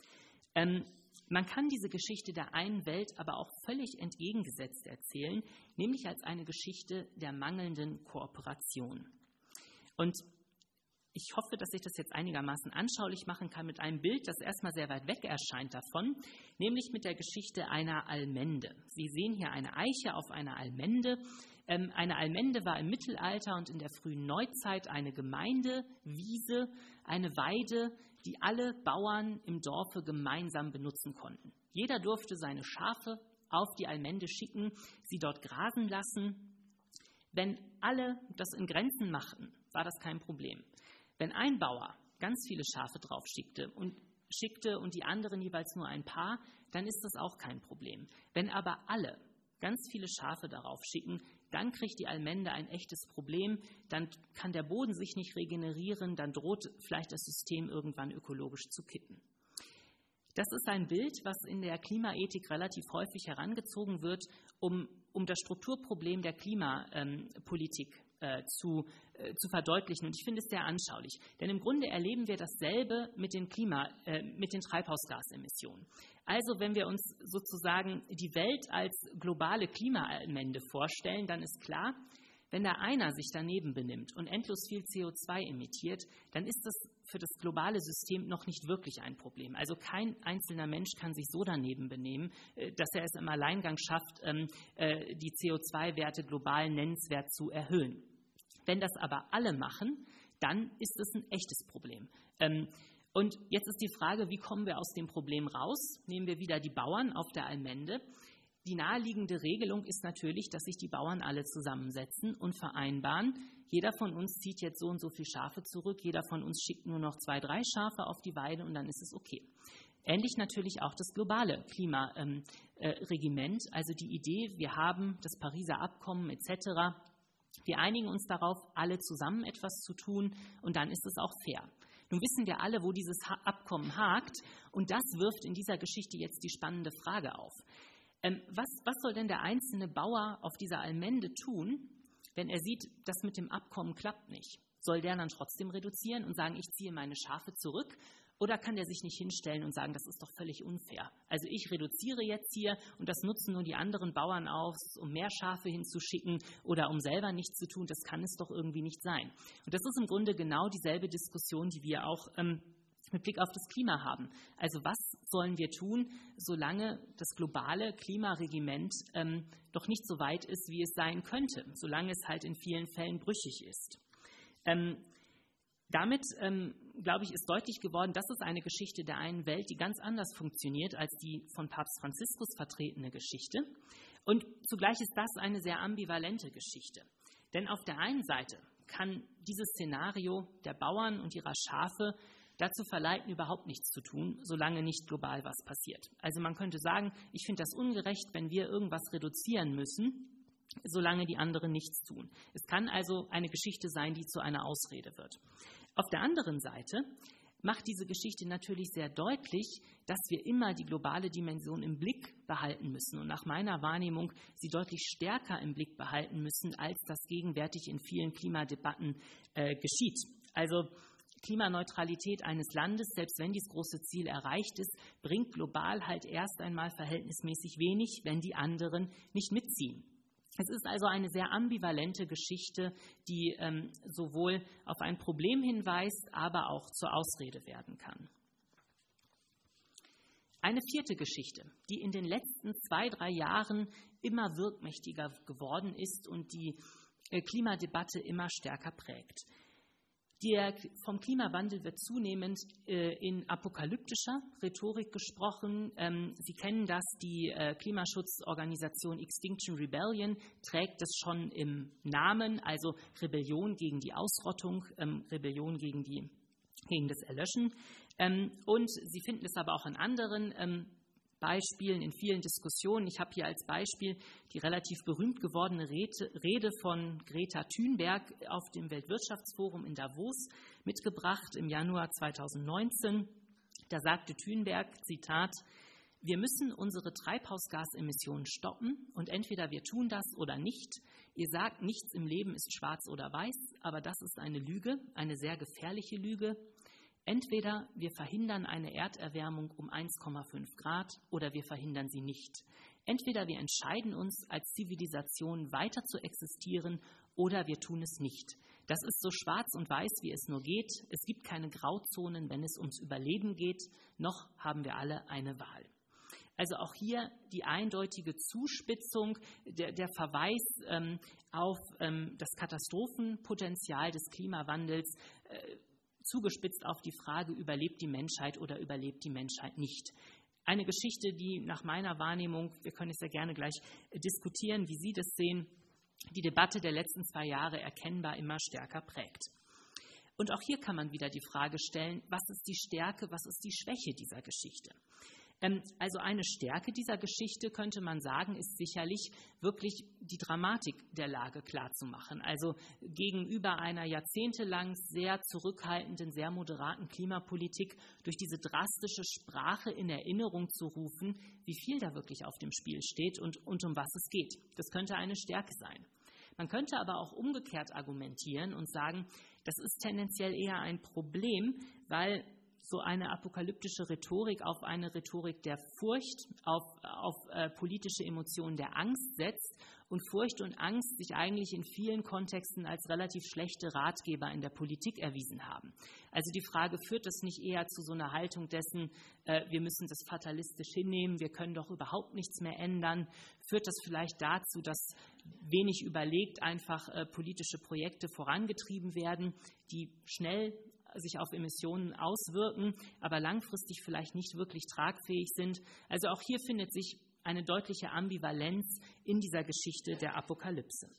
Ähm, man kann diese Geschichte der einen Welt aber auch völlig entgegengesetzt erzählen, nämlich als eine Geschichte der mangelnden Kooperation. Und ich hoffe, dass ich das jetzt einigermaßen anschaulich machen kann mit einem Bild, das erstmal sehr weit weg erscheint davon, nämlich mit der Geschichte einer Almende. Sie sehen hier eine Eiche auf einer Almende. Ähm, eine Almende war im Mittelalter und in der frühen Neuzeit eine Gemeinde, Wiese, eine Weide, die alle Bauern im Dorfe gemeinsam benutzen konnten. Jeder durfte seine Schafe auf die Almende schicken, sie dort grasen lassen. Wenn alle das in Grenzen machten, war das kein Problem. Wenn ein Bauer ganz viele Schafe drauf schickte und, schickte und die anderen jeweils nur ein paar, dann ist das auch kein Problem. Wenn aber alle ganz viele Schafe darauf schicken, dann kriegt die Almende ein echtes Problem, dann kann der Boden sich nicht regenerieren, dann droht vielleicht das System irgendwann ökologisch zu kippen. Das ist ein Bild, was in der Klimaethik relativ häufig herangezogen wird, um, um das Strukturproblem der Klimapolitik äh, zu, äh, zu verdeutlichen. Und ich finde es sehr anschaulich. Denn im Grunde erleben wir dasselbe mit den, Klima, äh, mit den Treibhausgasemissionen. Also wenn wir uns sozusagen die Welt als globale Klimaamende vorstellen, dann ist klar, wenn da einer sich daneben benimmt und endlos viel C O zwei emittiert, dann ist das für das globale System noch nicht wirklich ein Problem. Also kein einzelner Mensch kann sich so daneben benehmen, dass er es im Alleingang schafft, die C O zwei Werte global nennenswert zu erhöhen. Wenn das aber alle machen, dann ist es ein echtes Problem. Und jetzt ist die Frage, wie kommen wir aus dem Problem raus? Nehmen wir wieder die Bauern auf der Almende. Die naheliegende Regelung ist natürlich, dass sich die Bauern alle zusammensetzen und vereinbaren, jeder von uns zieht jetzt so und so viele Schafe zurück, jeder von uns schickt nur noch zwei, drei Schafe auf die Weide und dann ist es okay. Ähnlich natürlich auch das globale Klimaregiment, äh, also die Idee, wir haben das Pariser Abkommen et cetera. Wir einigen uns darauf, alle zusammen etwas zu tun und dann ist es auch fair. Nun wissen wir alle, wo dieses Abkommen hakt und das wirft in dieser Geschichte jetzt die spannende Frage auf. Ähm, was, was soll denn der einzelne Bauer auf dieser Almende tun, wenn er sieht, das mit dem Abkommen klappt nicht? Soll der dann trotzdem reduzieren und sagen, ich ziehe meine Schafe zurück? Oder kann der sich nicht hinstellen und sagen, das ist doch völlig unfair? Also ich reduziere jetzt hier und das nutzen nur die anderen Bauern aus, um mehr Schafe hinzuschicken oder um selber nichts zu tun. Das kann es doch irgendwie nicht sein. Und das ist im Grunde genau dieselbe Diskussion, die wir auch ähm, mit Blick auf das Klima haben. Also was sollen wir tun, solange das globale Klimaregiment ähm, doch nicht so weit ist, wie es sein könnte, solange es halt in vielen Fällen brüchig ist. Ähm, Damit, ähm, glaube ich, ist deutlich geworden, das ist eine Geschichte der einen Welt, die ganz anders funktioniert als die von Papst Franziskus vertretene Geschichte. Und zugleich ist das eine sehr ambivalente Geschichte. Denn auf der einen Seite kann dieses Szenario der Bauern und ihrer Schafe dazu verleiten, überhaupt nichts zu tun, solange nicht global was passiert. Also man könnte sagen, ich finde das ungerecht, wenn wir irgendwas reduzieren müssen, solange die anderen nichts tun. Es kann also eine Geschichte sein, die zu einer Ausrede wird. Auf der anderen Seite macht diese Geschichte natürlich sehr deutlich, dass wir immer die globale Dimension im Blick behalten müssen und nach meiner Wahrnehmung sie deutlich stärker im Blick behalten müssen, als das gegenwärtig in vielen Klimadebatten äh, geschieht. Also Klimaneutralität eines Landes, selbst wenn dieses große Ziel erreicht ist, bringt global halt erst einmal verhältnismäßig wenig, wenn die anderen nicht mitziehen. Es ist also eine sehr ambivalente Geschichte, die ähm, sowohl auf ein Problem hinweist, aber auch zur Ausrede werden kann. Eine vierte Geschichte, die in den letzten zwei, drei Jahren immer wirkmächtiger geworden ist und die äh, Klimadebatte immer stärker prägt. Der, vom Klimawandel wird zunehmend äh, in apokalyptischer Rhetorik gesprochen. Ähm, Sie kennen das, die äh, Klimaschutzorganisation Extinction Rebellion trägt es schon im Namen, also Rebellion gegen die Ausrottung, ähm, Rebellion gegen, die, gegen das Erlöschen. Ähm, und Sie finden es aber auch in anderen ähm, Beispielen, in vielen Diskussionen. Ich habe hier als Beispiel die relativ berühmt gewordene Rede von Greta Thunberg auf dem Weltwirtschaftsforum in Davos mitgebracht im Januar zweitausendneunzehn. Da sagte Thunberg, Zitat, wir müssen unsere Treibhausgasemissionen stoppen und entweder wir tun das oder nicht. Ihr sagt, nichts im Leben ist schwarz oder weiß, aber das ist eine Lüge, eine sehr gefährliche Lüge. Entweder wir verhindern eine Erderwärmung um eins Komma fünf Grad oder wir verhindern sie nicht. Entweder wir entscheiden uns, als Zivilisation weiter zu existieren oder wir tun es nicht. Das ist so schwarz und weiß, wie es nur geht. Es gibt keine Grauzonen, wenn es ums Überleben geht. Noch haben wir alle eine Wahl. Also auch hier die eindeutige Zuspitzung, der, der Verweis ähm, auf ähm, das Katastrophenpotenzial des Klimawandels, äh, zugespitzt auf die Frage, überlebt die Menschheit oder überlebt die Menschheit nicht. Eine Geschichte, die nach meiner Wahrnehmung, wir können es ja gerne gleich diskutieren, wie Sie das sehen, die Debatte der letzten zwei Jahre erkennbar immer stärker prägt. Und auch hier kann man wieder die Frage stellen, was ist die Stärke, was ist die Schwäche dieser Geschichte? Also eine Stärke dieser Geschichte, könnte man sagen, ist sicherlich wirklich die Dramatik der Lage klarzumachen. Also gegenüber einer jahrzehntelang sehr zurückhaltenden, sehr moderaten Klimapolitik durch diese drastische Sprache in Erinnerung zu rufen, wie viel da wirklich auf dem Spiel steht und, und um was es geht. Das könnte eine Stärke sein. Man könnte aber auch umgekehrt argumentieren und sagen, das ist tendenziell eher ein Problem, weil so eine apokalyptische Rhetorik auf eine Rhetorik der Furcht, auf, auf äh, politische Emotionen der Angst setzt und Furcht und Angst sich eigentlich in vielen Kontexten als relativ schlechte Ratgeber in der Politik erwiesen haben. Also die Frage, führt das nicht eher zu so einer Haltung dessen, äh, wir müssen das fatalistisch hinnehmen, wir können doch überhaupt nichts mehr ändern? Führt das vielleicht dazu, dass wenig überlegt einfach äh, politische Projekte vorangetrieben werden, die schnell sich auf Emissionen auswirken, aber langfristig vielleicht nicht wirklich tragfähig sind. Also auch hier findet sich eine deutliche Ambivalenz in dieser Geschichte der Apokalypse.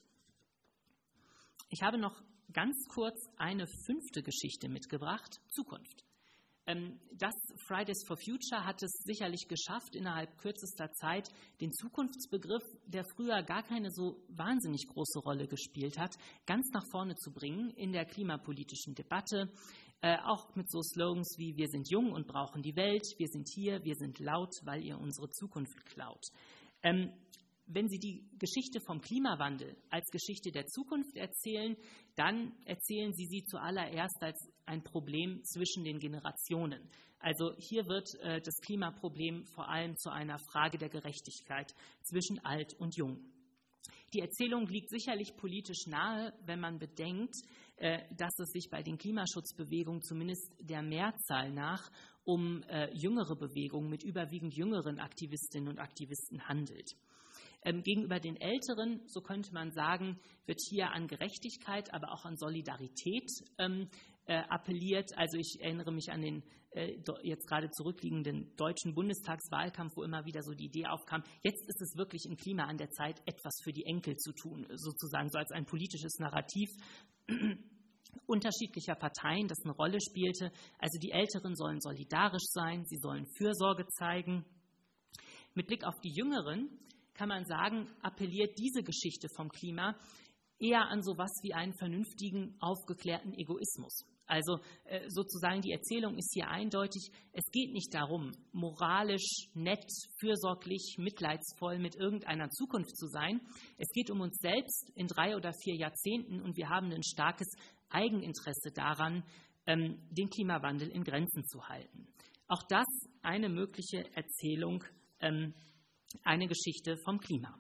Ich habe noch ganz kurz eine fünfte Geschichte mitgebracht, Zukunft. Das Fridays for Future hat es sicherlich geschafft, innerhalb kürzester Zeit den Zukunftsbegriff, der früher gar keine so wahnsinnig große Rolle gespielt hat, ganz nach vorne zu bringen in der klimapolitischen Debatte, äh, auch mit so Slogans wie wir sind jung und brauchen die Welt, wir sind hier, wir sind laut, weil ihr unsere Zukunft klaut. Ähm, wenn Sie die Geschichte vom Klimawandel als Geschichte der Zukunft erzählen, dann erzählen Sie sie zuallererst als ein Problem zwischen den Generationen. Also hier wird äh, das Klimaproblem vor allem zu einer Frage der Gerechtigkeit zwischen Alt und Jung. Die Erzählung liegt sicherlich politisch nahe, wenn man bedenkt, äh, dass es sich bei den Klimaschutzbewegungen zumindest der Mehrzahl nach um äh, jüngere Bewegungen mit überwiegend jüngeren Aktivistinnen und Aktivisten handelt. Ähm, gegenüber den Älteren, so könnte man sagen, wird hier an Gerechtigkeit, aber auch an Solidarität ähm, äh, appelliert. Also ich erinnere mich an den äh, jetzt gerade zurückliegenden deutschen Bundestagswahlkampf, wo immer wieder so die Idee aufkam, jetzt ist es wirklich im Klima an der Zeit, etwas für die Enkel zu tun, sozusagen so als ein politisches Narrativ unterschiedlicher Parteien, das eine Rolle spielte. Also die Älteren sollen solidarisch sein, sie sollen Fürsorge zeigen. Mit Blick auf die Jüngeren kann man sagen, appelliert diese Geschichte vom Klima eher an sowas wie einen vernünftigen, aufgeklärten Egoismus. Also äh, sozusagen die Erzählung ist hier eindeutig, es geht nicht darum, moralisch, nett, fürsorglich, mitleidsvoll mit irgendeiner Zukunft zu sein. Es geht um uns selbst in drei oder vier Jahrzehnten und wir haben ein starkes Eigeninteresse daran, ähm, den Klimawandel in Grenzen zu halten. Auch das eine mögliche Erzählung, ähm, eine Geschichte vom Klima.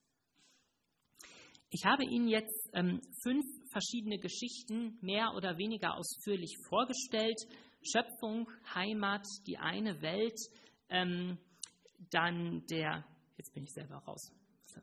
Ich habe Ihnen jetzt ähm, fünf verschiedene Geschichten mehr oder weniger ausführlich vorgestellt. Schöpfung, Heimat, die eine Welt, ähm, dann der, jetzt bin ich selber raus,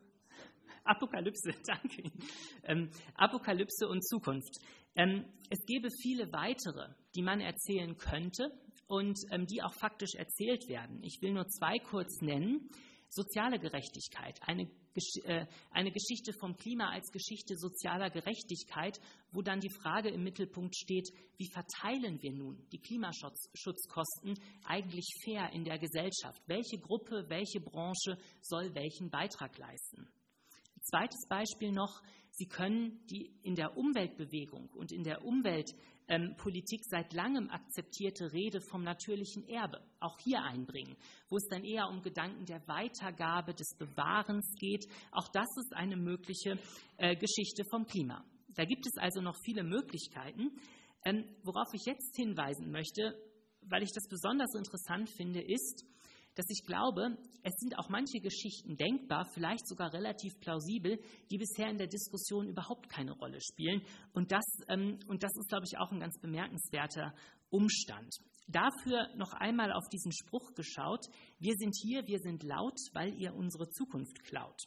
Apokalypse, danke Ihnen, ähm, Apokalypse und Zukunft. Ähm, es gäbe viele weitere, die man erzählen könnte und ähm, die auch faktisch erzählt werden. Ich will nur zwei kurz nennen. Soziale Gerechtigkeit, eine, äh, eine Geschichte vom Klima als Geschichte sozialer Gerechtigkeit, wo dann die Frage im Mittelpunkt steht, wie verteilen wir nun die Klimaschutzkosten eigentlich fair in der Gesellschaft? Welche Gruppe, welche Branche soll welchen Beitrag leisten? Zweites Beispiel noch, Sie können die in der Umweltbewegung und in der Umweltpolitik ähm, seit langem akzeptierte Rede vom natürlichen Erbe auch hier einbringen, wo es dann eher um Gedanken der Weitergabe, des Bewahrens geht. Auch das ist eine mögliche äh, Geschichte vom Klima. Da gibt es also noch viele Möglichkeiten. Ähm, worauf ich jetzt hinweisen möchte, weil ich das besonders interessant finde, ist, dass ich glaube, es sind auch manche Geschichten denkbar, vielleicht sogar relativ plausibel, die bisher in der Diskussion überhaupt keine Rolle spielen. Und das, ähm, und das ist, glaube ich, auch ein ganz bemerkenswerter Umstand. Dafür noch einmal auf diesen Spruch geschaut, wir sind hier, wir sind laut, weil ihr unsere Zukunft klaut.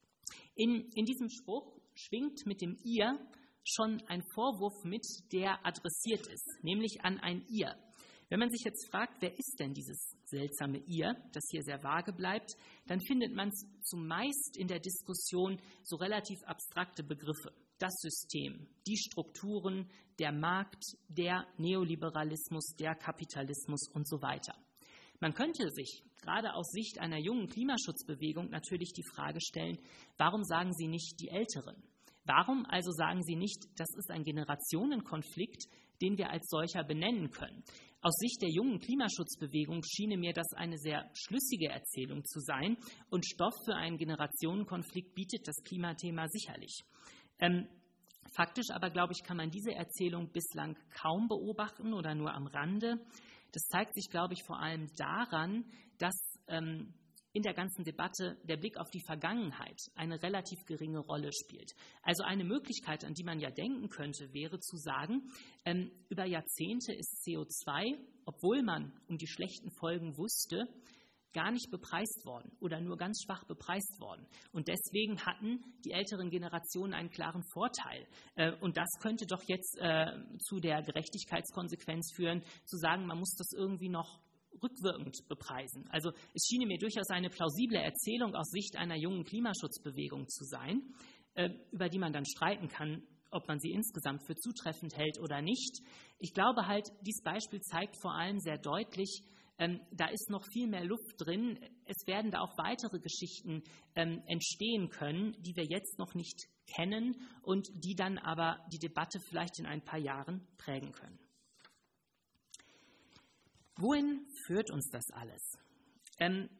In, in diesem Spruch schwingt mit dem Ihr schon ein Vorwurf mit, der adressiert ist, nämlich an ein Ihr. Wenn man sich jetzt fragt, wer ist denn dieses seltsame Ihr, das hier sehr vage bleibt, dann findet man zumeist in der Diskussion so relativ abstrakte Begriffe. Das System, die Strukturen, der Markt, der Neoliberalismus, der Kapitalismus und so weiter. Man könnte sich gerade aus Sicht einer jungen Klimaschutzbewegung natürlich die Frage stellen, warum sagen Sie nicht die Älteren? Warum also sagen Sie nicht, das ist ein Generationenkonflikt, den wir als solcher benennen können? Aus Sicht der jungen Klimaschutzbewegung schiene mir das eine sehr schlüssige Erzählung zu sein und Stoff für einen Generationenkonflikt bietet das Klimathema sicherlich. Ähm, faktisch aber, glaube ich, kann man diese Erzählung bislang kaum beobachten oder nur am Rande. Das zeigt sich, glaube ich, vor allem daran, dass ähm, in der ganzen Debatte der Blick auf die Vergangenheit eine relativ geringe Rolle spielt. Also eine Möglichkeit, an die man ja denken könnte, wäre zu sagen, ähm, über Jahrzehnte ist C O zwei, obwohl man um die schlechten Folgen wusste, gar nicht bepreist worden oder nur ganz schwach bepreist worden. Und deswegen hatten die älteren Generationen einen klaren Vorteil. Äh, und das könnte doch jetzt äh, zu der Gerechtigkeitskonsequenz führen, zu sagen, man muss das irgendwie noch rückwirkend bepreisen. Also es schien mir durchaus eine plausible Erzählung aus Sicht einer jungen Klimaschutzbewegung zu sein, äh, über die man dann streiten kann, ob man sie insgesamt für zutreffend hält oder nicht. Ich glaube halt, dieses Beispiel zeigt vor allem sehr deutlich, ähm, da ist noch viel mehr Luft drin. Es werden da auch weitere Geschichten ähm, entstehen können, die wir jetzt noch nicht kennen und die dann aber die Debatte vielleicht in ein paar Jahren prägen können. Wohin führt uns das alles? Ähm,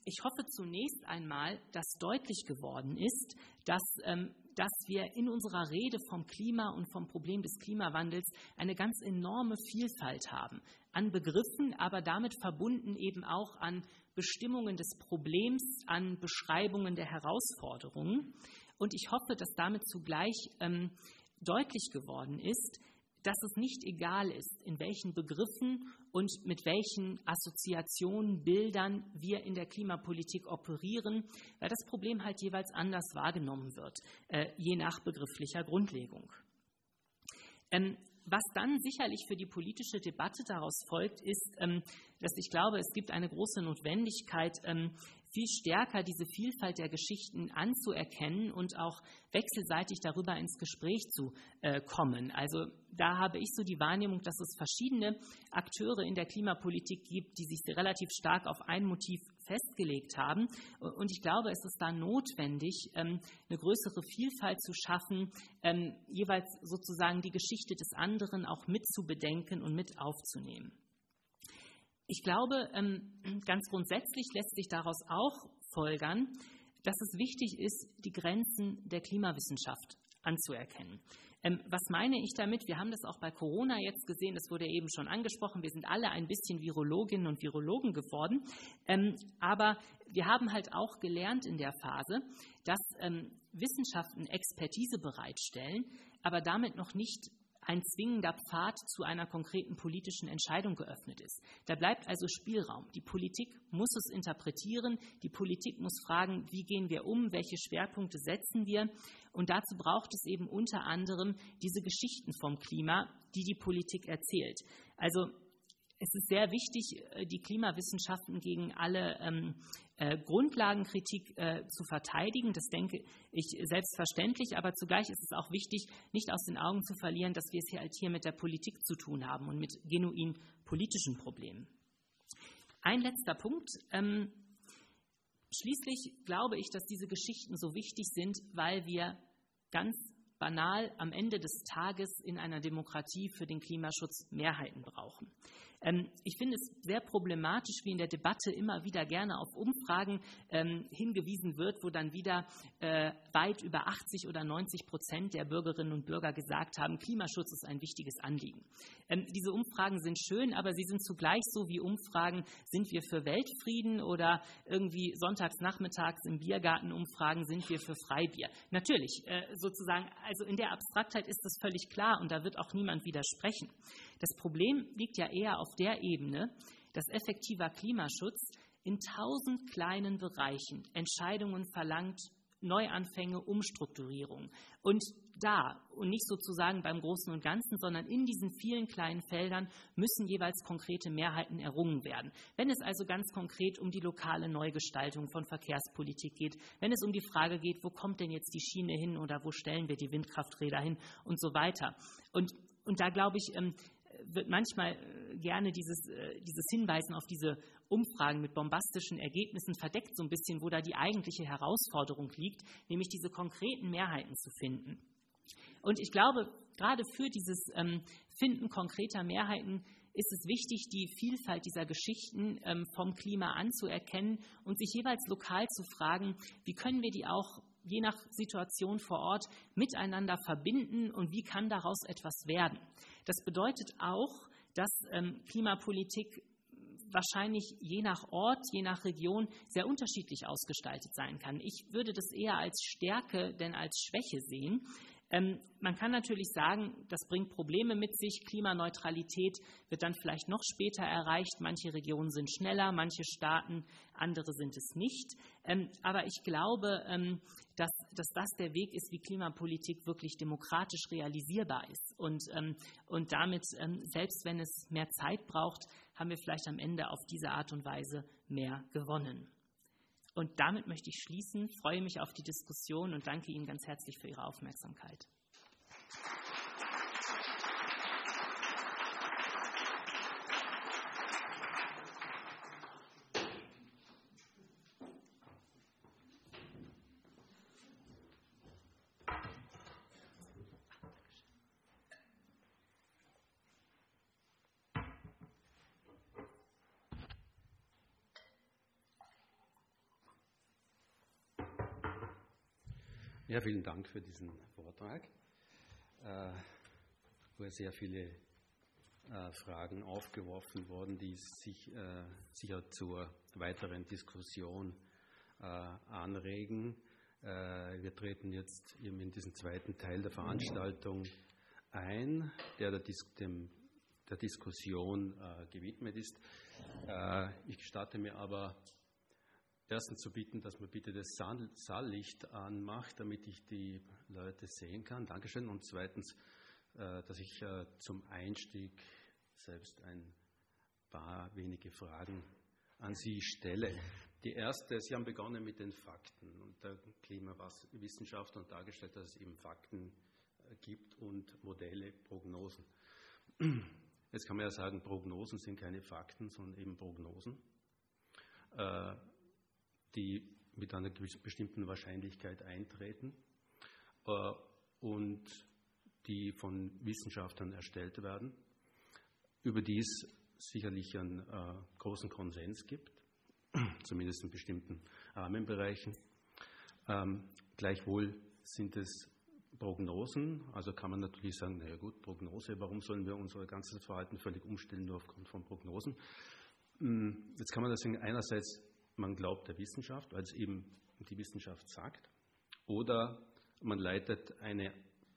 ich hoffe zunächst einmal, dass deutlich geworden ist, dass, ähm, dass wir in unserer Rede vom Klima und vom Problem des Klimawandels eine ganz enorme Vielfalt haben an Begriffen, aber damit verbunden eben auch an Bestimmungen des Problems, an Beschreibungen der Herausforderungen. Und ich hoffe, dass damit zugleich ähm, deutlich geworden ist, dass es nicht egal ist, in welchen Begriffen und mit welchen Assoziationen, Bildern wir in der Klimapolitik operieren, weil das Problem halt jeweils anders wahrgenommen wird, äh, je nach begrifflicher Grundlegung. Ähm, was dann sicherlich für die politische Debatte daraus folgt, ist, ähm, dass ich glaube, es gibt eine große Notwendigkeit, ähm, viel stärker diese Vielfalt der Geschichten anzuerkennen und auch wechselseitig darüber ins Gespräch zu äh, kommen. Also da habe ich so die Wahrnehmung, dass es verschiedene Akteure in der Klimapolitik gibt, die sich relativ stark auf ein Motiv festgelegt haben. Und ich glaube, es ist da notwendig, ähm, eine größere Vielfalt zu schaffen, ähm, jeweils sozusagen die Geschichte des anderen auch mitzubedenken und mit aufzunehmen. Ich glaube, ganz grundsätzlich lässt sich daraus auch folgern, dass es wichtig ist, die Grenzen der Klimawissenschaft anzuerkennen. Was meine ich damit? Wir haben das auch bei Corona jetzt gesehen, das wurde eben schon angesprochen, wir sind alle ein bisschen Virologinnen und Virologen geworden, aber wir haben halt auch gelernt in der Phase, dass Wissenschaften Expertise bereitstellen, aber damit noch nicht ein zwingender Pfad zu einer konkreten politischen Entscheidung geöffnet ist. Da bleibt also Spielraum. Die Politik muss es interpretieren, die Politik muss fragen, wie gehen wir um, welche Schwerpunkte setzen wir. Und dazu braucht es eben unter anderem diese Geschichten vom Klima, die die Politik erzählt. Also es ist sehr wichtig, die Klimawissenschaften gegen alle ähm, äh, Grundlagenkritik äh, zu verteidigen. Das denke ich selbstverständlich, aber zugleich ist es auch wichtig, nicht aus den Augen zu verlieren, dass wir es hier halt hier mit der Politik zu tun haben und mit genuin politischen Problemen. Ein letzter Punkt. Ähm, schließlich glaube ich, dass diese Geschichten so wichtig sind, weil wir ganz banal am Ende des Tages in einer Demokratie für den Klimaschutz Mehrheiten brauchen. Ähm, ich finde es sehr problematisch, wie in der Debatte immer wieder gerne auf Umfragen ähm, hingewiesen wird, wo dann wieder äh, weit über achtzig oder neunzig Prozent der Bürgerinnen und Bürger gesagt haben, Klimaschutz ist ein wichtiges Anliegen. Ähm, diese Umfragen sind schön, aber sie sind zugleich so wie Umfragen, sind wir für Weltfrieden oder irgendwie sonntags nachmittags im Biergarten Umfragen, sind wir für Freibier. Natürlich, äh, sozusagen, also in der Abstraktheit ist das völlig klar und da wird auch niemand widersprechen. Das Problem liegt ja eher auf der Ebene, dass effektiver Klimaschutz in tausend kleinen Bereichen Entscheidungen verlangt, Neuanfänge, Umstrukturierung. Und da, und nicht sozusagen beim Großen und Ganzen, sondern in diesen vielen kleinen Feldern müssen jeweils konkrete Mehrheiten errungen werden. Wenn es also ganz konkret um die lokale Neugestaltung von Verkehrspolitik geht, wenn es um die Frage geht, wo kommt denn jetzt die Schiene hin oder wo stellen wir die Windkrafträder hin und so weiter. Und, und da glaube ich, wird manchmal gerne dieses, dieses Hinweisen auf diese Umfragen mit bombastischen Ergebnissen verdeckt, so ein bisschen, wo da die eigentliche Herausforderung liegt, nämlich diese konkreten Mehrheiten zu finden. Und ich glaube, gerade für dieses ähm, Finden konkreter Mehrheiten ist es wichtig, die Vielfalt dieser Geschichten ähm, vom Klima anzuerkennen und sich jeweils lokal zu fragen, wie können wir die auch je nach Situation vor Ort miteinander verbinden und wie kann daraus etwas werden. Das bedeutet auch, dass ähm, Klimapolitik wahrscheinlich je nach Ort, je nach Region sehr unterschiedlich ausgestaltet sein kann. Ich würde das eher als Stärke denn als Schwäche sehen. Ähm, man kann natürlich sagen, das bringt Probleme mit sich. Klimaneutralität wird dann vielleicht noch später erreicht. Manche Regionen sind schneller, manche Staaten, andere sind es nicht. Ähm, aber ich glaube, ähm, dass, dass das der Weg ist, wie Klimapolitik wirklich demokratisch realisierbar ist. Und, ähm, und damit, ähm, selbst wenn es mehr Zeit braucht, haben wir vielleicht am Ende auf diese Art und Weise mehr gewonnen. Und damit möchte ich schließen, freue mich auf die Diskussion und danke Ihnen ganz herzlich für Ihre Aufmerksamkeit. Ja, vielen Dank für diesen Vortrag, äh, wo sehr viele äh, Fragen aufgeworfen wurden, die sich äh, sicher zur weiteren Diskussion äh, anregen. Äh, wir treten jetzt eben in diesen zweiten Teil der Veranstaltung ein, der der, Dis dem, der Diskussion äh, gewidmet ist. Äh, ich gestatte mir aber erstens zu bitten, dass man bitte das Saallicht anmacht, damit ich die Leute sehen kann. Dankeschön. Und zweitens, äh, dass ich äh, zum Einstieg selbst ein paar wenige Fragen an Sie stelle. Die erste, Sie haben begonnen mit den Fakten und der Klimawissenschaftler und dargestellt, dass es eben Fakten gibt und Modelle, Prognosen. Jetzt kann man ja sagen, Prognosen sind keine Fakten, sondern eben Prognosen, äh, die mit einer bestimmten Wahrscheinlichkeit eintreten äh, und die von Wissenschaftlern erstellt werden, über die es sicherlich einen äh, großen Konsens gibt, zumindest in bestimmten Rahmenbereichen. Ähm, gleichwohl sind es Prognosen, also kann man natürlich sagen, naja gut, Prognose, warum sollen wir unser ganzes Verhalten völlig umstellen nur aufgrund von Prognosen? Jetzt kann man das sagen, einerseits, man glaubt der Wissenschaft, weil es eben die Wissenschaft sagt, oder man leitet eine,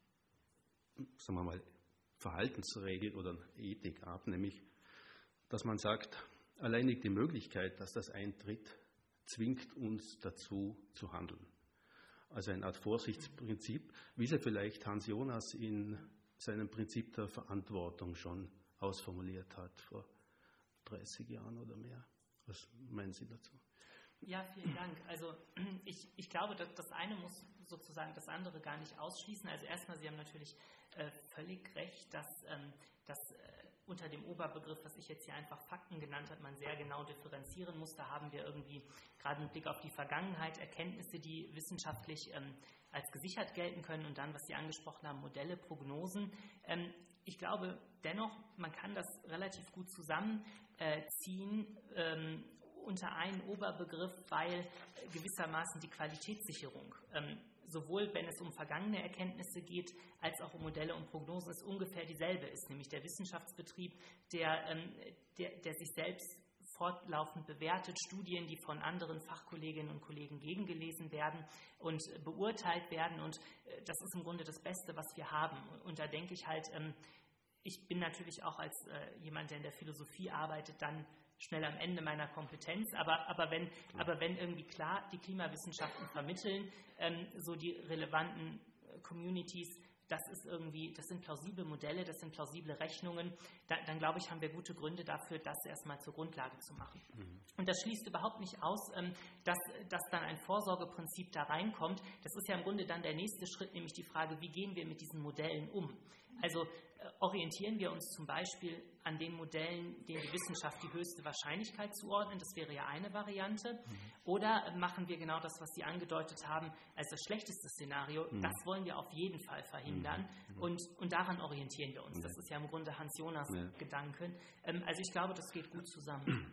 sagen wir mal, Verhaltensregel oder Ethik ab, nämlich, dass man sagt, alleinig die Möglichkeit, dass das eintritt, zwingt uns dazu zu handeln. Also eine Art Vorsichtsprinzip, wie sie vielleicht Hans Jonas in seinem Prinzip der Verantwortung schon ausformuliert hat, vor dreißig Jahren oder mehr. Was meinen Sie dazu? Ja, vielen Dank. Also ich, ich glaube, dass das eine muss sozusagen das andere gar nicht ausschließen. Also erstmal, Sie haben natürlich äh, völlig recht, dass, ähm, dass äh, unter dem Oberbegriff, was ich jetzt hier einfach Fakten genannt habe, man sehr genau differenzieren muss. Da haben wir irgendwie gerade mit Blick auf die Vergangenheit Erkenntnisse, die wissenschaftlich ähm, als gesichert gelten können und dann, was Sie angesprochen haben, Modelle, Prognosen. Ähm, ich glaube dennoch, man kann das relativ gut zusammenziehen ähm, unter einen Oberbegriff, weil gewissermaßen die Qualitätssicherung, ähm, sowohl wenn es um vergangene Erkenntnisse geht, als auch um Modelle und Prognosen, ist ungefähr dieselbe ist, nämlich der Wissenschaftsbetrieb, der, ähm, der, der sich selbst fortlaufend bewertet, Studien, die von anderen Fachkolleginnen und Kollegen gegengelesen werden und beurteilt werden. Und äh, das ist im Grunde das Beste, was wir haben. Und da denke ich halt, ähm, ich bin natürlich auch als äh, jemand, der in der Philosophie arbeitet, dann schnell am Ende meiner Kompetenz, aber, aber, wenn, aber wenn irgendwie klar die Klimawissenschaften vermitteln, ähm, so die relevanten äh, Communities, das ist irgendwie, das sind plausible Modelle, das sind plausible Rechnungen, da, dann glaube ich, haben wir gute Gründe dafür, das erstmal zur Grundlage zu machen. Mhm. Und das schließt überhaupt nicht aus, ähm, dass, dass dann ein Vorsorgeprinzip da reinkommt. Das ist ja im Grunde dann der nächste Schritt, nämlich die Frage, wie gehen wir mit diesen Modellen um? Also äh, orientieren wir uns zum Beispiel an den Modellen, denen die Wissenschaft die höchste Wahrscheinlichkeit zuordnet, das wäre ja eine Variante, mhm. oder machen wir genau das, was Sie angedeutet haben, als das schlechteste Szenario, mhm. das wollen wir auf jeden Fall verhindern mhm. und, und daran orientieren wir uns. Ja. Das ist ja im Grunde Hans Jonas ja. Gedanken. Ähm, also ich glaube, das geht gut zusammen.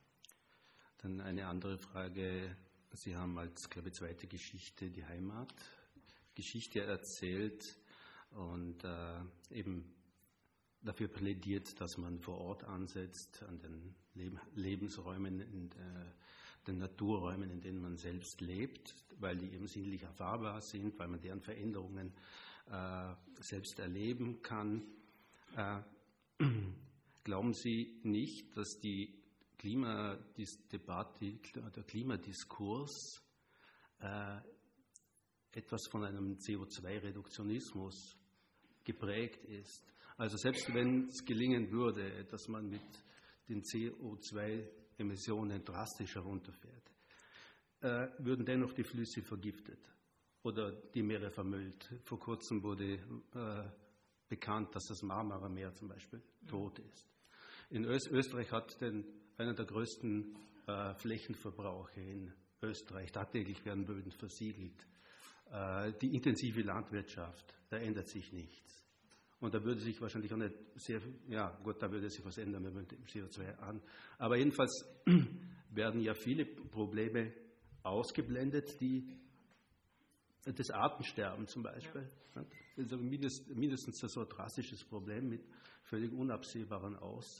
Dann eine andere Frage. Sie haben als, glaube ich, zweite Geschichte die Heimatgeschichte erzählt und äh, eben dafür plädiert, dass man vor Ort ansetzt, an den Leb Lebensräumen, in äh, den Naturräumen, in denen man selbst lebt, weil die eben sinnlich erfahrbar sind, weil man deren Veränderungen äh, selbst erleben kann. Äh, glauben Sie nicht, dass die Klimadebatte, der Klimadiskurs äh, etwas von einem C O zwei Reduktionismus geprägt ist? Also selbst wenn es gelingen würde, dass man mit den C O zwei Emissionen drastisch herunterfährt, äh, würden dennoch die Flüsse vergiftet oder die Meere vermüllt. Vor kurzem wurde äh, bekannt, dass das Marmara-Meer zum Beispiel tot ist. In Öst Österreich hat den, einer der größten äh, Flächenverbrauche in Österreich. Tagtäglich werden Böden versiegelt. Äh, die intensive Landwirtschaft, da ändert sich nichts. Und da würde sich wahrscheinlich auch nicht sehr, ja gut, da würde sich was ändern, wenn man den C O zwei an. Aber jedenfalls werden ja viele Probleme ausgeblendet, die das Artensterben zum Beispiel. Ja. Das ist aber mindest, mindestens so ein drastisches Problem mit völlig unabsehbaren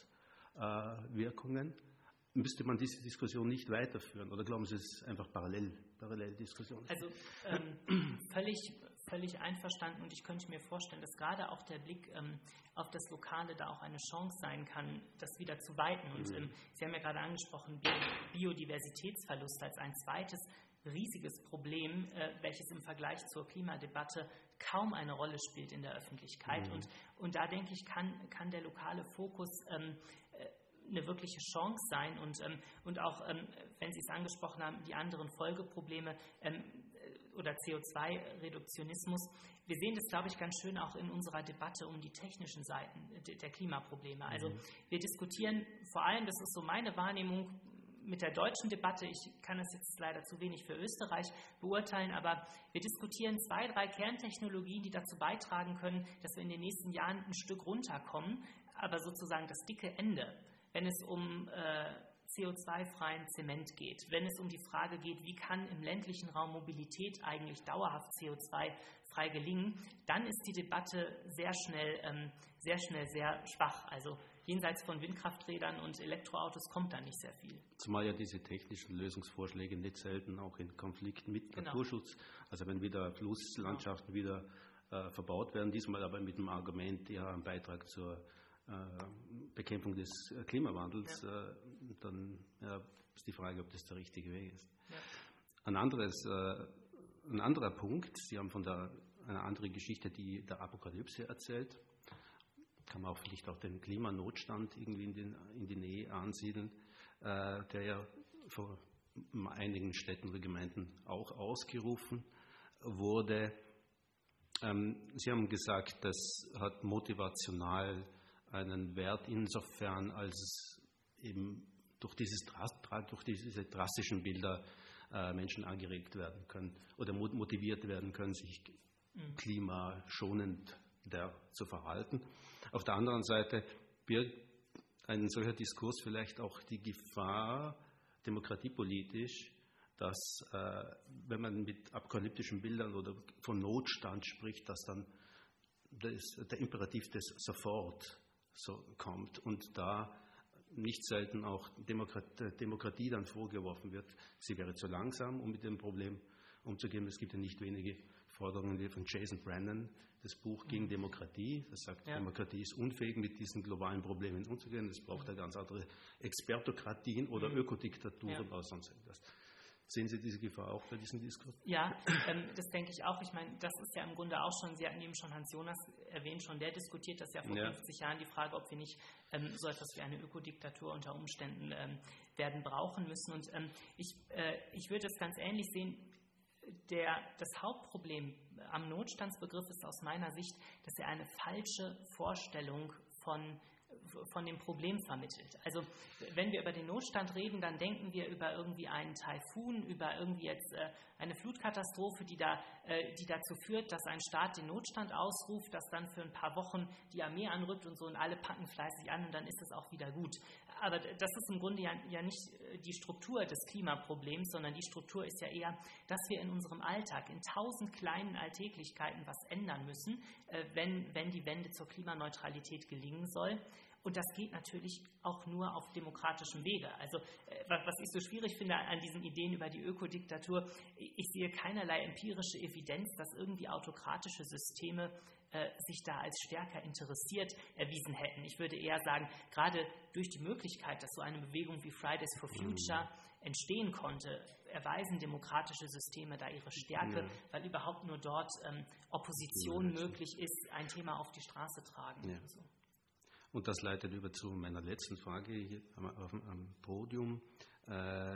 Auswirkungen. Müsste man diese Diskussion nicht weiterführen? Oder glauben Sie, es ist einfach parallel, parallel Diskussion? Also ähm, völlig, völlig einverstanden, und ich könnte mir vorstellen, dass gerade auch der Blick ähm, auf das Lokale da auch eine Chance sein kann, das wieder zu weiten. Und mhm. ähm, Sie haben ja gerade angesprochen, Biodiversitätsverlust als ein zweites riesiges Problem, äh, welches im Vergleich zur Klimadebatte kaum eine Rolle spielt in der Öffentlichkeit. Mhm. Und, und da denke ich, kann, kann der lokale Fokus ähm, eine wirkliche Chance sein und, ähm, und auch, ähm, wenn Sie es angesprochen haben, die anderen Folgeprobleme ähm, oder C O zwei Reduktionismus. Wir sehen das, glaube ich, ganz schön auch in unserer Debatte um die technischen Seiten der Klimaprobleme. Also mhm. wir diskutieren vor allem, das ist so meine Wahrnehmung mit der deutschen Debatte, ich kann es jetzt leider zu wenig für Österreich beurteilen, aber wir diskutieren zwei, drei Kerntechnologien, die dazu beitragen können, dass wir in den nächsten Jahren ein Stück runterkommen, aber sozusagen das dicke Ende, wenn es um äh, C O zwei freien Zement geht, wenn es um die Frage geht, wie kann im ländlichen Raum Mobilität eigentlich dauerhaft C O zwei frei gelingen, dann ist die Debatte sehr schnell, ähm, sehr schnell sehr schwach. Also jenseits von Windkrafträdern und Elektroautos kommt da nicht sehr viel. Zumal ja diese technischen Lösungsvorschläge nicht selten auch in Konflikten mit genau. Naturschutz, also wenn wieder Flusslandschaften genau. wieder äh, verbaut werden, diesmal aber mit dem Argument, ja, ein Beitrag zur Bekämpfung des Klimawandels, ja. dann ja, ist die Frage, ob das der richtige Weg ist. Ja. Ein, anderes, ein anderer Punkt, Sie haben von der, einer anderen Geschichte, die der Apokalypse erzählt, kann man auch vielleicht auch den Klimanotstand irgendwie in, den, in die Nähe ansiedeln, der ja vor einigen Städten oder Gemeinden auch ausgerufen wurde. Sie haben gesagt, das hat motivational einen Wert insofern, als es eben durch, dieses, durch diese drastischen Bilder äh, Menschen angeregt werden können oder motiviert werden können, sich mhm. klimaschonend zu verhalten. Auf der anderen Seite birgt ein solcher Diskurs vielleicht auch die Gefahr, demokratiepolitisch, dass, äh, wenn man mit apokalyptischen Bildern oder von Notstand spricht, dass dann das, der Imperativ des Sofort so kommt und da nicht selten auch Demokratie, Demokratie dann vorgeworfen wird, sie wäre zu langsam, um mit dem Problem umzugehen. Es gibt ja nicht wenige Forderungen wie von Jason Brennan, das Buch gegen Demokratie, das sagt, ja. Demokratie ist unfähig, mit diesen globalen Problemen umzugehen, es braucht ja ganz andere Expertokratien oder mhm. Ökodiktaturen ja. aus sonst irgendwas. Sehen Sie diese Gefahr auch bei diesem Diskurs? Ja, ähm, das denke ich auch. Ich meine, das ist ja im Grunde auch schon, Sie hatten eben schon Hans Jonas erwähnt, schon der diskutiert das ja vor ja. fünfzig Jahren, die Frage, ob wir nicht ähm, so etwas wie eine Ökodiktatur unter Umständen ähm, werden brauchen müssen. Und ähm, ich, äh, ich würde es ganz ähnlich sehen. Der, das Hauptproblem am Notstandsbegriff ist aus meiner Sicht, dass er eine falsche Vorstellung von von dem Problem vermittelt. Also wenn wir über den Notstand reden, dann denken wir über irgendwie einen Taifun, über irgendwie jetzt äh, eine Flutkatastrophe, die, da, äh, die dazu führt, dass ein Staat den Notstand ausruft, dass dann für ein paar Wochen die Armee anrückt und so und alle packen fleißig an und dann ist es auch wieder gut. Aber das ist im Grunde ja, ja nicht die Struktur des Klimaproblems, sondern die Struktur ist ja eher, dass wir in unserem Alltag in tausend kleinen Alltäglichkeiten was ändern müssen, äh, wenn, wenn die Wende zur Klimaneutralität gelingen soll. Und das geht natürlich auch nur auf demokratischem Wege. Also was ich so schwierig finde an diesen Ideen über die Ökodiktatur, ich sehe keinerlei empirische Evidenz, dass irgendwie autokratische Systeme äh, sich da als stärker interessiert erwiesen hätten. Ich würde eher sagen, gerade durch die Möglichkeit, dass so eine Bewegung wie Fridays for Future entstehen konnte, erweisen demokratische Systeme da ihre Stärke, ja. weil überhaupt nur dort ähm, Opposition ja, möglich ist, ein Thema auf die Straße tragen. Ja. Und so. Und das leitet über zu meiner letzten Frage hier am, am Podium. Äh,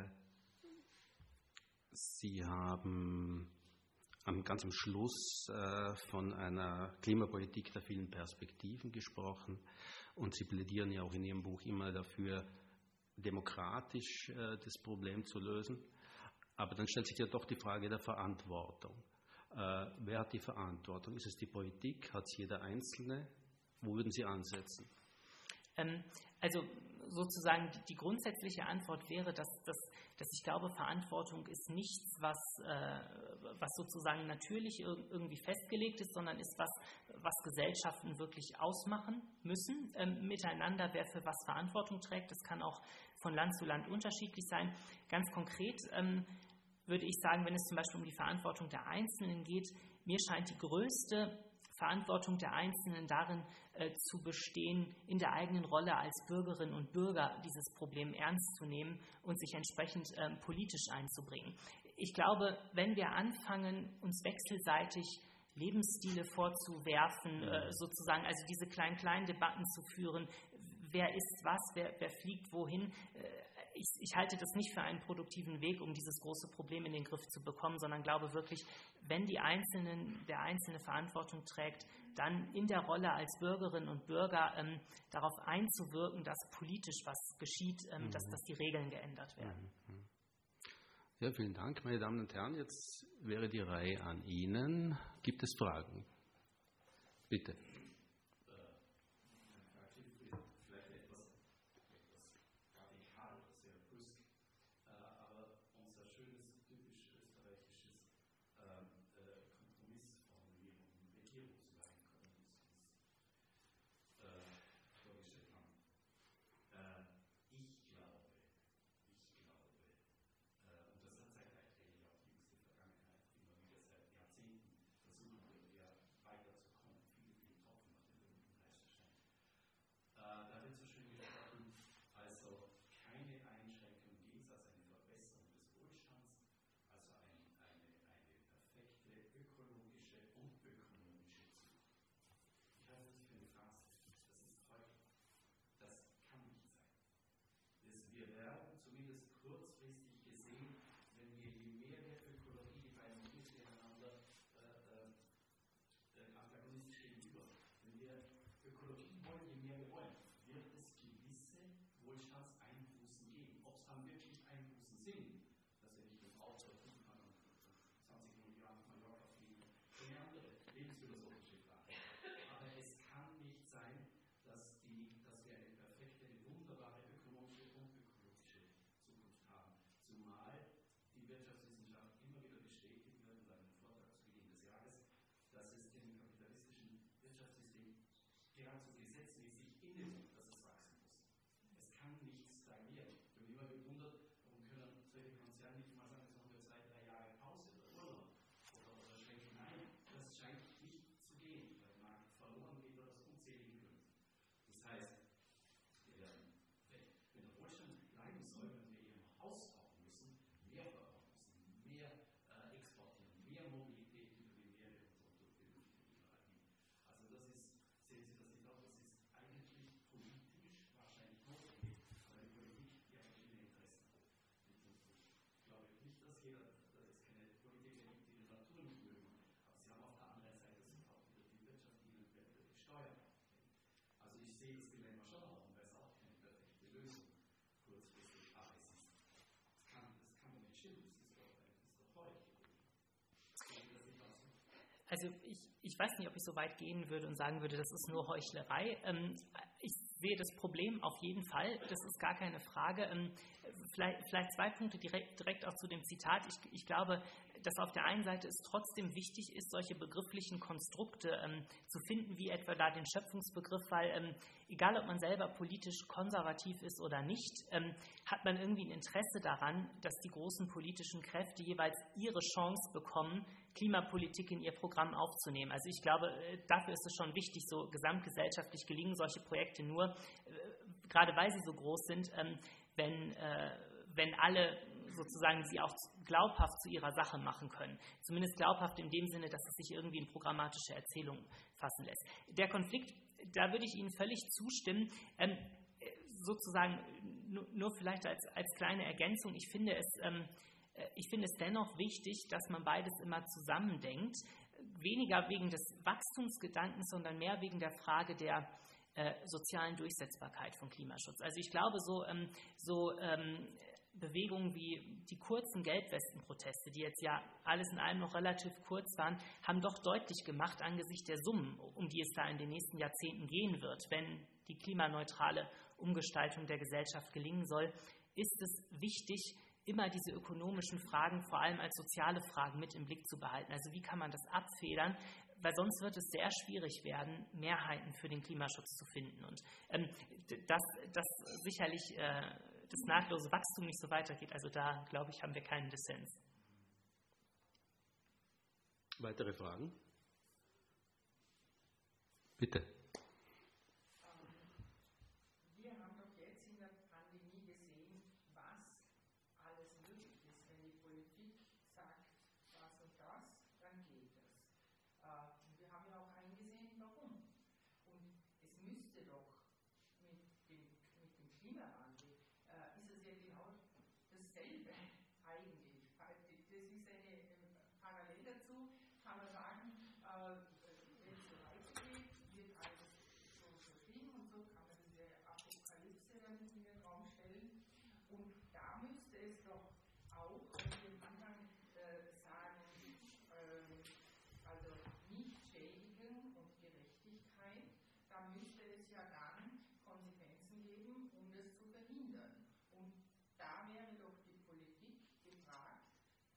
Sie haben am, ganz am Schluss äh, von einer Klimapolitik der vielen Perspektiven gesprochen und Sie plädieren ja auch in Ihrem Buch immer dafür, demokratisch äh, das Problem zu lösen. Aber dann stellt sich ja doch die Frage der Verantwortung. Äh, wer hat die Verantwortung? Ist es die Politik? Hat es jeder Einzelne? Wo würden Sie ansetzen? Also sozusagen die, die grundsätzliche Antwort wäre, dass, dass, dass ich glaube, Verantwortung ist nichts, was, äh, was sozusagen natürlich ir- irgendwie festgelegt ist, sondern ist was, was Gesellschaften wirklich ausmachen müssen ähm, miteinander, wer für was Verantwortung trägt. Das kann auch von Land zu Land unterschiedlich sein. Ganz konkret ähm, würde ich sagen, wenn es zum Beispiel um die Verantwortung der Einzelnen geht, mir scheint die größte Verantwortung der Einzelnen darin äh, zu bestehen, in der eigenen Rolle als Bürgerinnen und Bürger dieses Problem ernst zu nehmen und sich entsprechend ähm, politisch einzubringen. Ich glaube, wenn wir anfangen, uns wechselseitig Lebensstile vorzuwerfen, äh, sozusagen, also diese kleinen-kleinen Debatten zu führen, wer isst was, wer, wer fliegt wohin, äh, Ich, ich halte das nicht für einen produktiven Weg, um dieses große Problem in den Griff zu bekommen, sondern glaube wirklich, wenn die Einzelnen, der Einzelne Verantwortung trägt, dann in der Rolle als Bürgerinnen und Bürger ähm, darauf einzuwirken, dass politisch was geschieht, ähm, mhm. dass, dass die Regeln geändert werden. Ja, vielen Dank, meine Damen und Herren. Jetzt wäre die Reihe an Ihnen. Gibt es Fragen? Bitte. Also ich, ich weiß nicht, ob ich so weit gehen würde und sagen würde, das ist nur Heuchlerei. Ähm, ich sehe das Problem auf jeden Fall, das ist gar keine Frage. Ähm, vielleicht, vielleicht zwei Punkte direkt, direkt auch zu dem Zitat. Ich, ich glaube, dass auf der einen Seite es trotzdem wichtig ist, solche begrifflichen Konstrukte ähm, zu finden, wie etwa da den Schöpfungsbegriff, weil ähm, egal, ob man selber politisch konservativ ist oder nicht, ähm, hat man irgendwie ein Interesse daran, dass die großen politischen Kräfte jeweils ihre Chance bekommen, Klimapolitik in ihr Programm aufzunehmen. Also ich glaube, dafür ist es schon wichtig, so gesamtgesellschaftlich gelingen solche Projekte nur, äh, gerade weil sie so groß sind, ähm, wenn, äh, wenn alle sozusagen sie auch glaubhaft zu ihrer Sache machen können. Zumindest glaubhaft in dem Sinne, dass es sich irgendwie in programmatische Erzählungen fassen lässt. Der Konflikt, da würde ich Ihnen völlig zustimmen, ähm, sozusagen nur, nur vielleicht als, als kleine Ergänzung. Ich finde es ähm, Ich finde es dennoch wichtig, dass man beides immer zusammendenkt, weniger wegen des Wachstumsgedankens, sondern mehr wegen der Frage der äh, sozialen Durchsetzbarkeit von Klimaschutz. Also ich glaube, so, ähm, so ähm, Bewegungen wie die kurzen Gelbwestenproteste, die jetzt ja alles in allem noch relativ kurz waren, haben doch deutlich gemacht angesichts der Summen, um die es da in den nächsten Jahrzehnten gehen wird, wenn die klimaneutrale Umgestaltung der Gesellschaft gelingen soll, ist es wichtig, immer diese ökonomischen Fragen vor allem als soziale Fragen mit im Blick zu behalten. Also wie kann man das abfedern? Weil sonst wird es sehr schwierig werden, Mehrheiten für den Klimaschutz zu finden. Und ähm, dass das sicherlich äh, das nahtlose Wachstum nicht so weitergeht, also da, glaube ich, haben wir keinen Dissens. Weitere Fragen? Bitte. Wir haben doch jetzt in der Pandemie gesehen, was alles möglich ist. Wenn die Politik sagt, das und das, dann geht es. Und wir haben ja auch eingesehen, warum. Und es müsste doch mit dem, mit dem Klimawandel, äh, ist es ja genau dasselbe eigentlich. Das ist eine parallel dazu, kann man sagen, äh, wenn es so weitergeht, wird alles so, so schlimm und so kann man diese Apokalypse dann in den Raum stellen. Und da müsste es doch auch, wenn wir am Anfang äh, sagen, äh, also nicht schädigen und Gerechtigkeit, da müsste es ja dann Konsequenzen geben, um das zu verhindern. Und da wäre doch die Politik gefragt,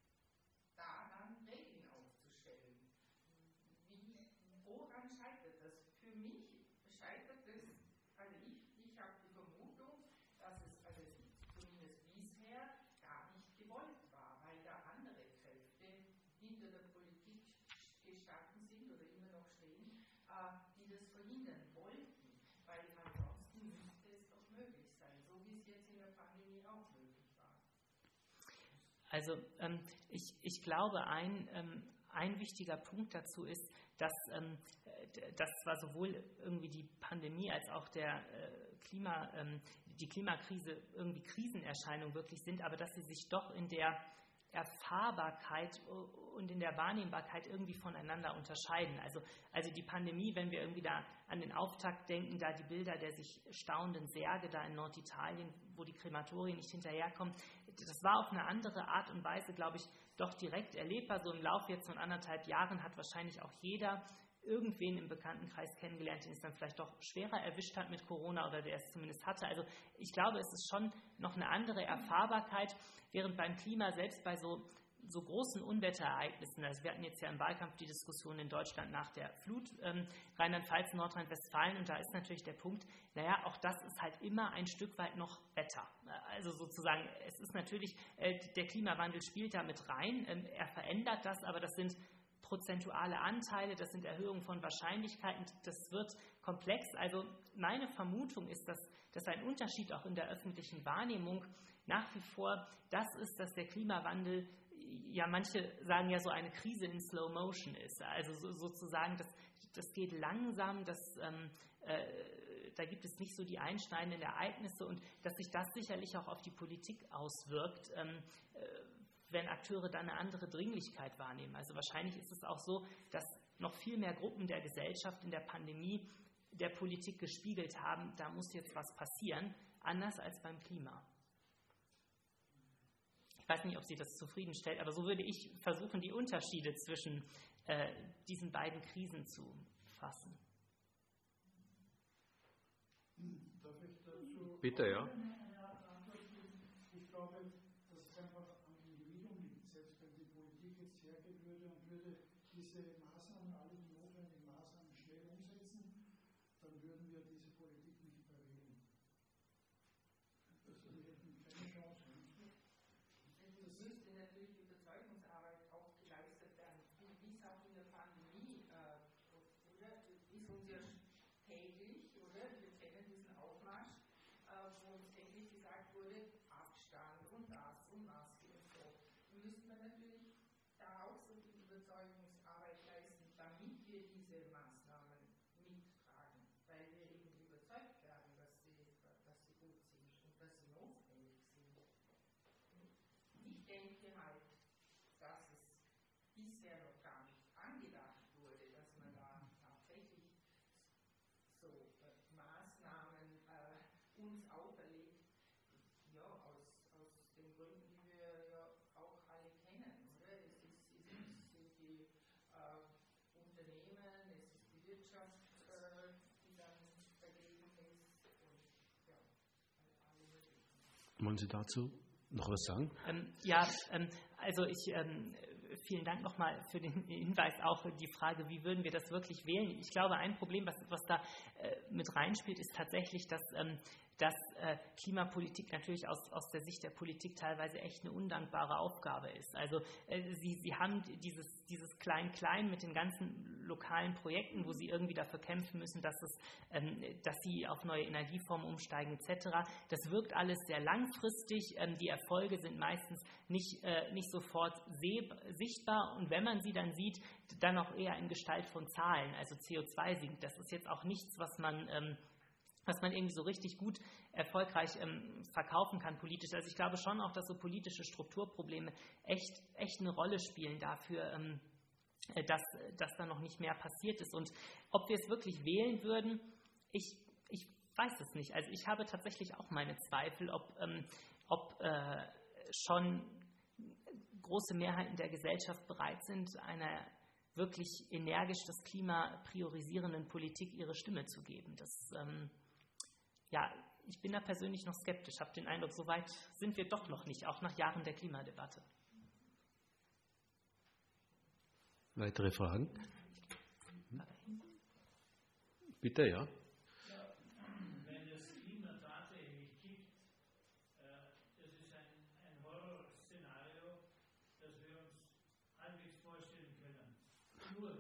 da dann Regeln aufzustellen. Wie, woran scheitert das? Für mich scheitert das, also ich, ich habe die Vermutung, dass es also zumindest bisher gar nicht gewollt war, weil da andere Kräfte hinter der Politik gestanden sind oder immer noch stehen, äh, die das verhindern wollten, weil ansonsten müsste es doch möglich sein, so wie es jetzt in der Pandemie auch möglich war. Also ähm, ich, ich glaube, ein, ähm, ein wichtiger Punkt dazu ist, dass, ähm, dass zwar sowohl irgendwie die Pandemie als auch der, äh, Klima, ähm, die Klimakrise irgendwie Krisenerscheinungen wirklich sind, aber dass sie sich doch in der Erfahrbarkeit und in der Wahrnehmbarkeit irgendwie voneinander unterscheiden. Also, also die Pandemie, wenn wir irgendwie da an den Auftakt denken, da die Bilder der sich stauenden Särge da in Norditalien, wo die Krematorien nicht hinterherkommen, das war auf eine andere Art und Weise, glaube ich, doch direkt erlebbar. So im Laufe jetzt von anderthalb Jahren hat wahrscheinlich auch jeder irgendwen im Bekanntenkreis kennengelernt, den es dann vielleicht doch schwerer erwischt hat mit Corona oder der es zumindest hatte. Also ich glaube, es ist schon noch eine andere Erfahrbarkeit, während beim Klima, selbst bei so, so großen Unwetterereignissen, also wir hatten jetzt ja im Wahlkampf die Diskussion in Deutschland nach der Flut, ähm, Rheinland-Pfalz, Nordrhein-Westfalen, und da ist natürlich der Punkt, naja, auch das ist halt immer ein Stück weit noch Wetter. Also sozusagen, es ist natürlich, äh, der Klimawandel spielt da mit rein, ähm, er verändert das, aber das sind prozentuale Anteile, das sind Erhöhungen von Wahrscheinlichkeiten, das wird komplex. Also meine Vermutung ist, dass, dass ein Unterschied auch in der öffentlichen Wahrnehmung nach wie vor das ist, dass der Klimawandel, ja manche sagen ja so eine Krise in Slow Motion ist. Also so, sozusagen, das, das geht langsam, das, ähm, äh, da gibt es nicht so die einschneidenden Ereignisse und dass sich das sicherlich auch auf die Politik auswirkt, ähm, äh, wenn Akteure dann eine andere Dringlichkeit wahrnehmen. Also wahrscheinlich ist es auch so, dass noch viel mehr Gruppen der Gesellschaft in der Pandemie der Politik gespiegelt haben, da muss jetzt was passieren, anders als beim Klima. Ich weiß nicht, ob Sie das zufriedenstellt, aber so würde ich versuchen, die Unterschiede zwischen äh, diesen beiden Krisen zu fassen. Darf ich dazu? Bitte, ja. Ich glaube, dass es einfach am Individuum liegt, selbst wenn die Politik jetzt hergehen würde und würde diese Maßnahmen, alle die notwendigen Maßnahmen schnell umsetzen, dann würden wir diese Politik nicht mehr wählen. Also wir hätten keine Chance. Es müsste natürlich Überzeugungsarbeit auch geleistet werden, wie es auch in der Pandemie, äh, oder ist uns ja täglich, oder? Wir kennen diesen Aufmarsch, äh, wo uns täglich gesagt wurde, Abstand und das und Maske und so. Und müsste man natürlich da auch so viel Überzeugungsarbeit leisten, damit wir diese Maßnahmen mittragen, weil wir eben überzeugt werden, dass sie, dass sie gut sind und dass sie notwendig sind. Ich denke halt, dass es bisher noch gar nicht angedacht wurde, dass man da tatsächlich so äh, Maßnahmen äh, uns auferlegt, ja, aus, aus dem Gesellschaft, äh, die dann dagegen ist und ja, alle möglichen. Wollen Sie dazu noch was sagen? Ähm, ja, ähm, also ich ähm, vielen Dank nochmal für den Hinweis, auch die Frage, wie würden wir das wirklich wählen? Ich glaube, ein Problem, was, was da äh, mit reinspielt, ist tatsächlich, dass, ähm, dass äh, Klimapolitik natürlich aus, aus der Sicht der Politik teilweise echt eine undankbare Aufgabe ist. Also äh, sie, sie haben dieses, dieses Klein-Klein mit den ganzen lokalen Projekten, wo sie irgendwie dafür kämpfen müssen, dass, es, ähm, dass sie auf neue Energieformen umsteigen et cetera. Das wirkt alles sehr langfristig. Ähm, die Erfolge sind meistens nicht, äh, nicht sofort seh- sichtbar und wenn man sie dann sieht, dann auch eher in Gestalt von Zahlen, also C O zwei sinkt. Das ist jetzt auch nichts, was man... Ähm, was man irgendwie so richtig gut erfolgreich ähm, verkaufen kann politisch. Also ich glaube schon auch, dass so politische Strukturprobleme echt, echt eine Rolle spielen dafür, ähm, dass, dass da noch nicht mehr passiert ist. Und ob wir es wirklich wählen würden, ich, ich weiß es nicht. Also ich habe tatsächlich auch meine Zweifel, ob, ähm, ob äh, schon große Mehrheiten der Gesellschaft bereit sind, einer wirklich energisch das Klima priorisierenden Politik ihre Stimme zu geben. Das ähm, Ja, ich bin da persönlich noch skeptisch. Ich habe den Eindruck, so weit sind wir doch noch nicht, auch nach Jahren der Klimadebatte. Weitere Fragen? Bitte, ja. Ja, wenn es Klima tatsächlich gibt, äh, das ist ein, ein Horrorszenario, das wir uns halbwegs vorstellen können. Nur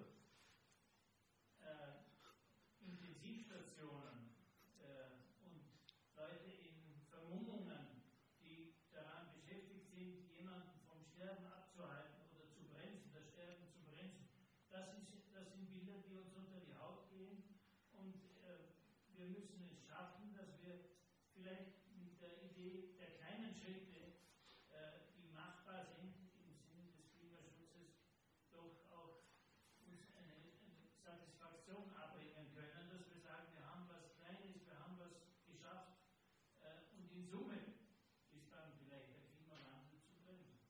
äh, Intensivstationen Leute in Vermummungen, die daran beschäftigt sind, jemanden vom Sterben abzuhalten oder zu bremsen, das Sterben zu bremsen. Das, ist, das sind Bilder, die uns unter die Haut gehen und äh, wir müssen es schaffen, dass wir vielleicht mit der Idee der kleinen Schritte, äh, die machbar sind im Sinne des Klimaschutzes, doch auch uns eine, eine Satisfaktion abbringen können, dass wir sagen, wir haben was Kleines, wir haben was geschafft. Und in Summe ist dann vielleicht der Klimawandel zu bremsen.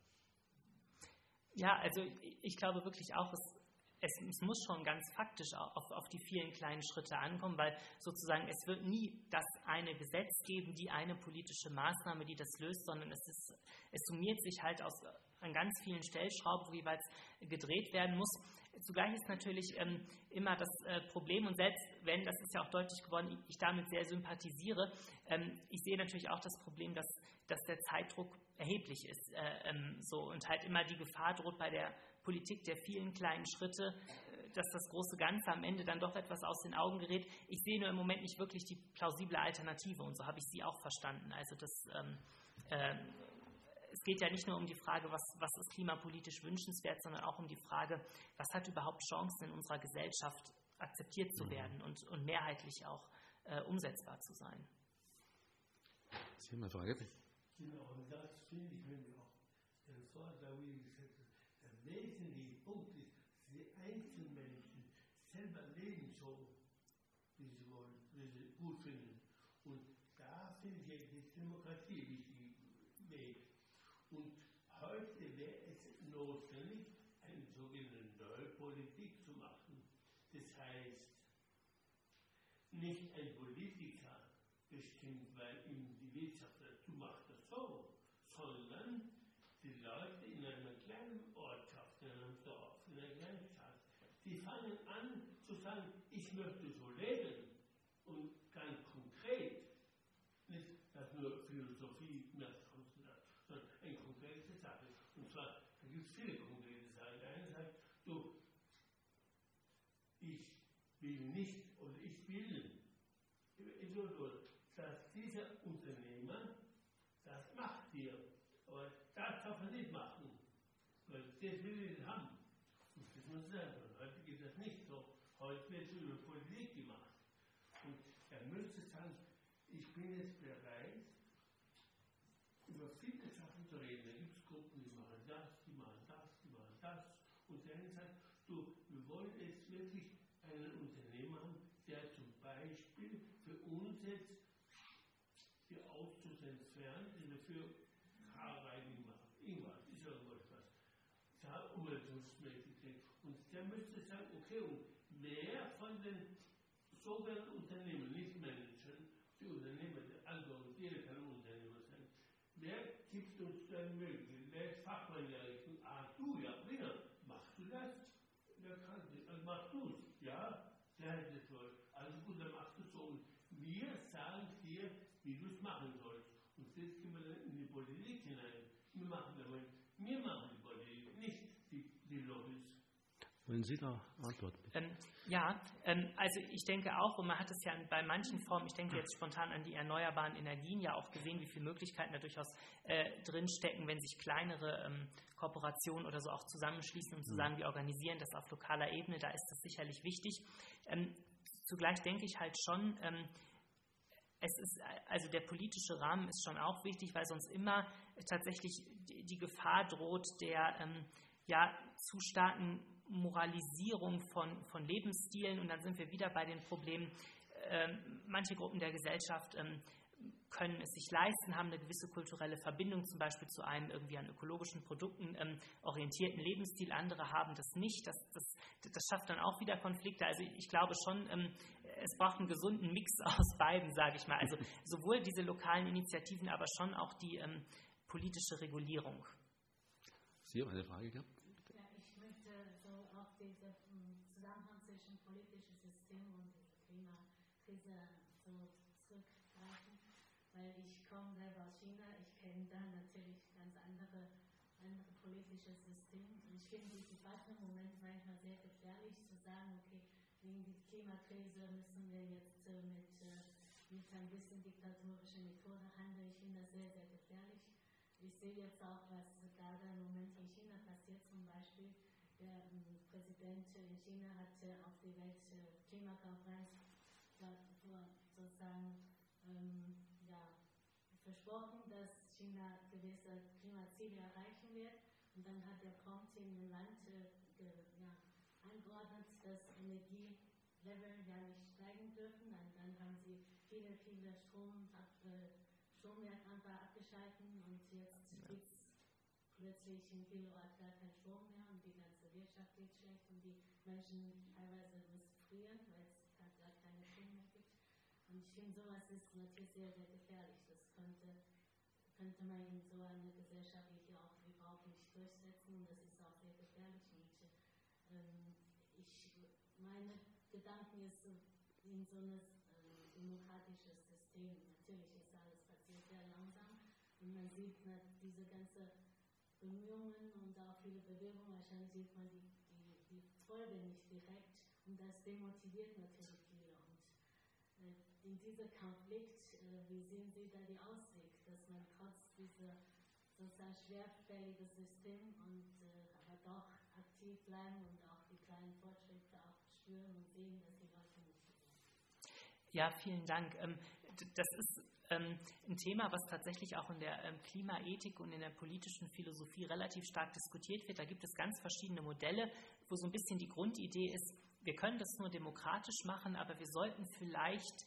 Ja, also ich glaube wirklich auch, es, es, es muss schon ganz faktisch auf, auf die vielen kleinen Schritte ankommen, weil sozusagen es wird nie das eine Gesetz geben, die eine politische Maßnahme, die das löst, sondern es, ist, es summiert sich halt aus an ganz vielen Stellschrauben, wo jeweils gedreht werden muss. Zugleich ist natürlich ähm, immer das äh, Problem, und selbst wenn, das ist ja auch deutlich geworden, ich, ich damit sehr sympathisiere, ähm, ich sehe natürlich auch das Problem, dass, dass der Zeitdruck erheblich ist äh, ähm, so, und halt immer die Gefahr droht bei der Politik der vielen kleinen Schritte, äh, dass das große Ganze am Ende dann doch etwas aus den Augen gerät. Ich sehe nur im Moment nicht wirklich die plausible Alternative, und so habe ich sie auch verstanden. Also das ähm, äh, Es geht ja nicht nur um die Frage, was, was ist klimapolitisch wünschenswert, sondern auch um die Frage, was hat überhaupt Chancen in unserer Gesellschaft akzeptiert zu werden und, und mehrheitlich auch äh, umsetzbar zu sein. Sie haben eine Frage? Genau, und das finde ich nämlich auch den Vortrag, wie gesagt, der wesentliche Punkt ist, dass die Einzelmenschen selber leben so, wie sie wollen, wie sie gut finden. Und da finde ich jetzt Demokratie wichtig. Und heute wäre es notwendig, eine sogenannte neue Politik zu machen. Das heißt, nicht ein Politiker bestimmt, weil ihm die Wirtschaft dazu macht das so, sondern die Leute in einer kleinen Ortschaft, in einem Dorf, in einer kleinen Stadt, die fangen an zu sagen, ich möchte so leben. Und ganz konkret, nicht dass nur Philosophie mehr sondern eine konkrete Sache. Und zwar, da gibt es viele konkrete Sachen. Der eine sagt, du, ich will nicht, oder ich will, dass dieser Unternehmer das macht hier. Aber das darf er nicht machen, weil das will ich haben. Und das muss man sagen. Heute geht das nicht so. Heute wird es über Politik gemacht. Und er müsste sagen, ich bin jetzt bereit, über viele Sachen zu reden. Da gibt es Gruppen, die machen das, die machen das, die machen das. Und der eine sagt, du, wir wollen jetzt wirklich einen Unternehmer haben, der zum Beispiel für uns jetzt die Autos entfernt, die dafür Haarreinigung macht. Irgendwas, ist ja irgendwas was. Da umweltschutzmäßig. Und der müsste sagen, okay, und mehr von den sogenannten Unternehmen, nicht Managern, die Unternehmer, also jeder kann Unternehmer sein, wer gibt uns dann Möglichkeit, wer ist Fachmann in der Richtung, ah du, ja, prima, machst du das? Ja, kannst du, also machst du es, ja, sehr herzlich, also gut, dann machst du es so. Und wir sagen dir, wie du es machen sollst. Und jetzt gehen wir dann in die Politik hinein. Wir machen aber, wir machen die Politik, nicht die, die Lobbys. Wollen Sie da antworten? Ähm, ja, ähm, also ich denke auch, und man hat es ja bei manchen Formen, ich denke jetzt spontan an die erneuerbaren Energien, ja auch gesehen, wie viele Möglichkeiten da durchaus äh, drinstecken, wenn sich kleinere ähm, Kooperationen oder so auch zusammenschließen und zu sagen, wir organisieren das auf lokaler Ebene, da ist das sicherlich wichtig. Ähm, zugleich denke ich halt schon, ähm, es ist, also der politische Rahmen ist schon auch wichtig, weil sonst immer tatsächlich die, die Gefahr droht der ähm, ja, zu starken Moralisierung von, von Lebensstilen, und dann sind wir wieder bei den Problemen. Ähm, manche Gruppen der Gesellschaft ähm, können es sich leisten, haben eine gewisse kulturelle Verbindung, zum Beispiel zu einem irgendwie an ökologischen Produkten ähm, orientierten Lebensstil. Andere haben das nicht. Das, das, das schafft dann auch wieder Konflikte. Also ich glaube schon, ähm, es braucht einen gesunden Mix aus beiden, sage ich mal. Also sowohl diese lokalen Initiativen, aber schon auch die ähm, politische Regulierung. Sie haben eine Frage gehabt? Ja, ich möchte so auf diesen Zusammenhang zwischen politischem System und Klimakrise so zurückgreifen, weil ich komme selber aus China, ich kenne da natürlich ganz andere, andere politische Systeme, und ich finde die Debatte im Moment manchmal sehr gefährlich, zu sagen, okay, wegen der Klimakrise müssen wir jetzt äh, mit, äh, mit ein bisschen diktatorischer Methode handeln. Ich finde das sehr, sehr gefährlich. Ich sehe jetzt auch, was gerade im Moment in China passiert, zum Beispiel. Der ähm, Präsident in China hat äh, auf die Weltklimakonferenz sozusagen ähm, ja, versprochen, dass China gewisse Klimaziele erreichen wird. Und dann hat er prompt in dem Land äh, ge, ja, eingeordnet, dass Energielevel ja nicht steigen dürfen. Und dann haben sie viele, viele Strom ab, äh, Stromwerke einfach abgeschalten, und jetzt gibt es plötzlich in vielen Orten gar keinen Strom mehr und die ganze Wirtschaft geht schlecht und die Menschen teilweise müssen frieren, weil es gar keine Strom mehr gibt. Und ich finde, sowas ist natürlich sehr, sehr gefährlich. Das könnte, könnte man in so einer Gesellschaft wie hier auch überhaupt nicht durchsetzen, und das ist auch sehr gefährlich. Und ähm, ich, meine Gedanken ist in so ein äh, demokratisches System. Natürlich ist alles passiert sehr langsam, und man sieht na, diese ganze Bemühungen und auch viele Bewegungen, wahrscheinlich sieht man die, die, die Folge nicht direkt, und das demotiviert natürlich viele. Und äh, in diesem Konflikt, äh, wie sehen Sie da die Ausweg, dass man trotz dieser sozusagen schwerfälligen System und äh, aber doch aktiv bleiben und auch die kleinen Fortschritte auch spüren und sehen, dass die Leute motivieren? Ja, vielen Dank. Das ist ein Thema, was tatsächlich auch in der Klimaethik und in der politischen Philosophie relativ stark diskutiert wird. Da gibt es ganz verschiedene Modelle, wo so ein bisschen die Grundidee ist, wir können das nur demokratisch machen, aber wir sollten vielleicht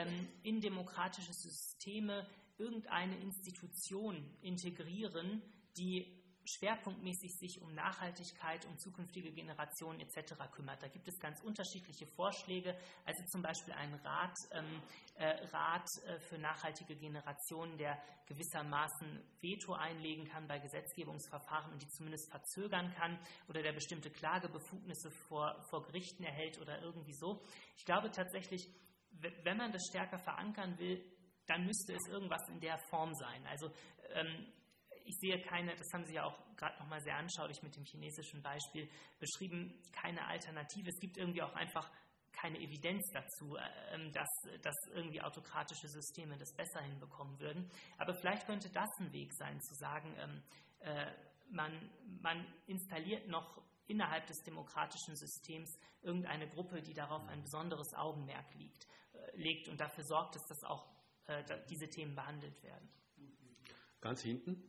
in demokratische Systeme irgendeine Institution integrieren, die schwerpunktmäßig sich um Nachhaltigkeit, um zukünftige Generationen et cetera kümmert. Da gibt es ganz unterschiedliche Vorschläge, also zum Beispiel einen Rat, ähm, äh, Rat äh, für nachhaltige Generationen, der gewissermaßen Veto einlegen kann bei Gesetzgebungsverfahren und die zumindest verzögern kann, oder der bestimmte Klagebefugnisse vor, vor Gerichten erhält oder irgendwie so. Ich glaube tatsächlich, wenn man das stärker verankern will, dann müsste es irgendwas in der Form sein. Also ähm, ich sehe keine, das haben Sie ja auch gerade nochmal sehr anschaulich mit dem chinesischen Beispiel beschrieben, keine Alternative. Es gibt irgendwie auch einfach keine Evidenz dazu, dass, dass irgendwie autokratische Systeme das besser hinbekommen würden. Aber vielleicht könnte das ein Weg sein, zu sagen, äh, man, man installiert noch innerhalb des demokratischen Systems irgendeine Gruppe, die darauf ein besonderes Augenmerk liegt, äh, legt und dafür sorgt, dass das auch äh, diese Themen behandelt werden. Ganz hinten.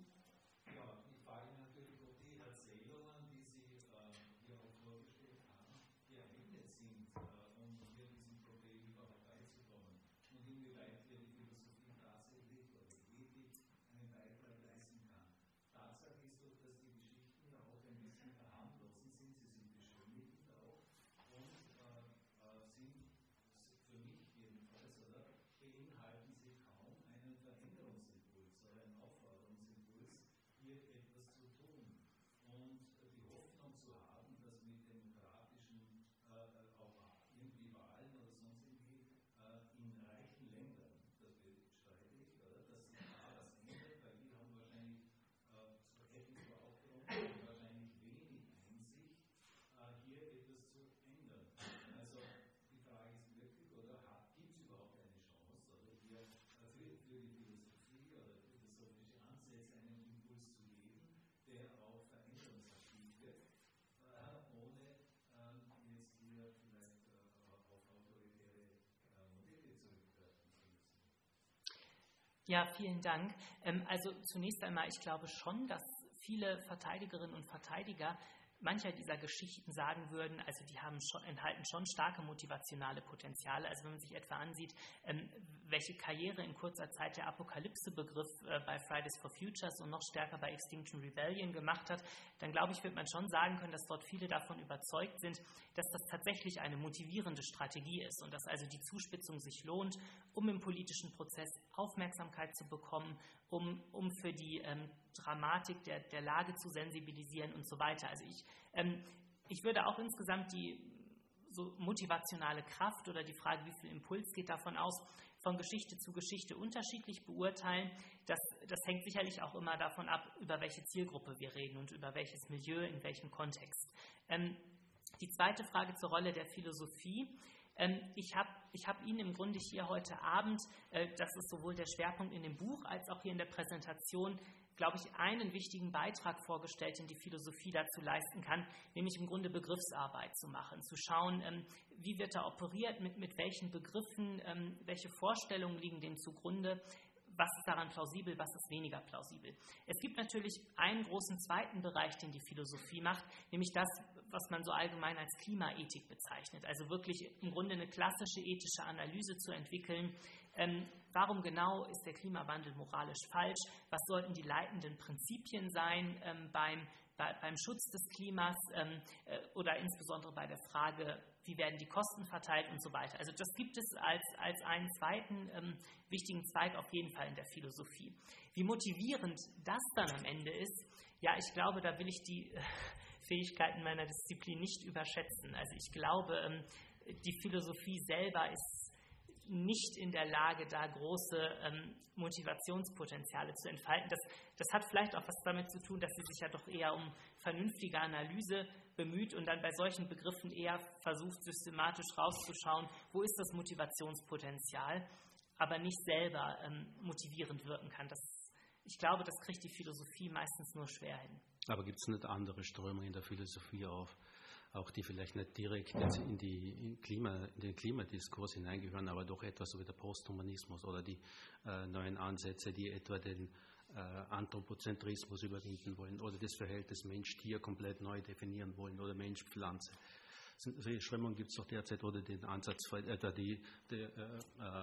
Ja, vielen Dank. Also zunächst einmal, ich glaube schon, dass viele Verteidigerinnen und Verteidiger mancher dieser Geschichten sagen würden, also die haben schon, enthalten schon starke motivationale Potenziale. Also wenn man sich etwa ansieht, ähm, welche Karriere in kurzer Zeit der Apokalypse-Begriff äh, bei Fridays for Futures und noch stärker bei Extinction Rebellion gemacht hat, dann glaube ich, wird man schon sagen können, dass dort viele davon überzeugt sind, dass das tatsächlich eine motivierende Strategie ist und dass also die Zuspitzung sich lohnt, um im politischen Prozess Aufmerksamkeit zu bekommen, um, um für die ähm, Dramatik der, der Lage zu sensibilisieren und so weiter. Also ich, ähm, ich würde auch insgesamt die so motivationale Kraft oder die Frage, wie viel Impuls geht davon aus, von Geschichte zu Geschichte unterschiedlich beurteilen. Das, das hängt sicherlich auch immer davon ab, über welche Zielgruppe wir reden und über welches Milieu, in welchem Kontext. Ähm, die zweite Frage zur Rolle der Philosophie. Ähm, ich habe ich hab Ihnen im Grunde hier heute Abend, äh, das ist sowohl der Schwerpunkt in dem Buch als auch hier in der Präsentation, glaube ich, einen wichtigen Beitrag vorgestellt, den die Philosophie dazu leisten kann, nämlich im Grunde Begriffsarbeit zu machen, zu schauen, ähm, wie wird da operiert, mit, mit welchen Begriffen, ähm, welche Vorstellungen liegen dem zugrunde, was ist daran plausibel, was ist weniger plausibel. Es gibt natürlich einen großen zweiten Bereich, den die Philosophie macht, nämlich das, was man so allgemein als Klimaethik bezeichnet. Also wirklich im Grunde eine klassische ethische Analyse zu entwickeln. Ähm, warum genau ist der Klimawandel moralisch falsch? Was sollten die leitenden Prinzipien sein ähm, beim, bei, beim Schutz des Klimas ähm, äh, oder insbesondere bei der Frage, wie werden die Kosten verteilt und so weiter. Also das gibt es als, als einen zweiten ähm, wichtigen Zweig auf jeden Fall in der Philosophie. Wie motivierend das dann am Ende ist, ja, ich glaube, da will ich die äh, Fähigkeiten meiner Disziplin nicht überschätzen. Also ich glaube, ähm, die Philosophie selber ist nicht in der Lage, da große ähm, Motivationspotenziale zu entfalten. Das, das hat vielleicht auch was damit zu tun, dass sie sich ja doch eher um vernünftige Analyse bemüht und dann bei solchen Begriffen eher versucht, systematisch rauszuschauen, wo ist das Motivationspotenzial, aber nicht selber ähm, motivierend wirken kann. Das, ich glaube, das kriegt die Philosophie meistens nur schwer hin. Aber gibt es nicht andere Strömungen in der Philosophie auf? Auch die vielleicht nicht direkt jetzt in, die, in, Klima, in den Klimadiskurs hineingehören, aber doch etwas so wie der Posthumanismus oder die äh, neuen Ansätze, die etwa den äh, Anthropozentrismus überwinden wollen oder das Verhältnis Mensch-Tier komplett neu definieren wollen oder Mensch-Pflanze. Solche Strömungen gibt es doch derzeit oder den Ansatz, etwa die, die äh,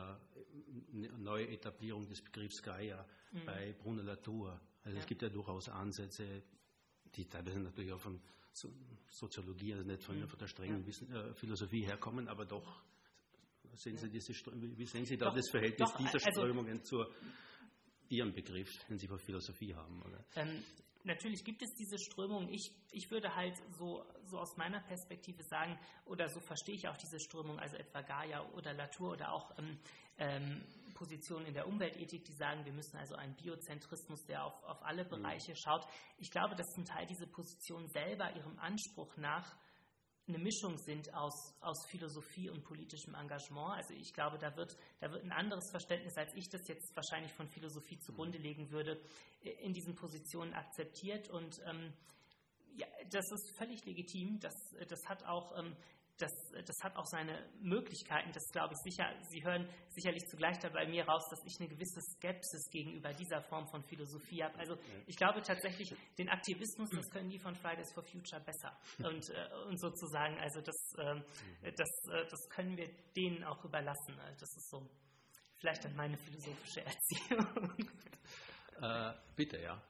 äh, neue Etablierung des Begriffs Gaia mhm. bei Bruno Latour. Also ja. Es gibt ja durchaus Ansätze, die teilweise natürlich auch von So, Soziologie, also nicht von, mhm. von der strengen Wissen, äh, Philosophie herkommen, aber doch sehen Sie diese, wie sehen Sie da doch, das Verhältnis doch, dieser also, Strömungen zu Ihrem Begriff, den Sie von Philosophie haben? Oder? Ähm, natürlich gibt es diese Strömungen. Ich, ich würde halt so, so aus meiner Perspektive sagen, oder so verstehe ich auch diese Strömung, also etwa Gaia oder Latour oder auch ähm, ähm, Positionen in der Umweltethik, die sagen, wir müssen also einen Biozentrismus, der auf, auf alle Bereiche schaut. Ich glaube, dass zum Teil diese Positionen selber ihrem Anspruch nach eine Mischung sind aus, aus Philosophie und politischem Engagement. Also ich glaube, da wird, da wird ein anderes Verständnis, als ich das jetzt wahrscheinlich von Philosophie zugrunde legen würde, in diesen Positionen akzeptiert. Und ähm, ja, das ist völlig legitim. Das, das hat auch ähm, Das, das hat auch seine Möglichkeiten, das glaube ich sicher. Sie hören sicherlich zugleich da bei mir raus, dass ich eine gewisse Skepsis gegenüber dieser Form von Philosophie habe. Also ich glaube tatsächlich, den Aktivismus, das können die von Fridays for Future besser. Und, äh, und sozusagen, also das, äh, das, äh, das können wir denen auch überlassen. Das ist so vielleicht dann meine philosophische Erziehung. Äh, bitte, ja.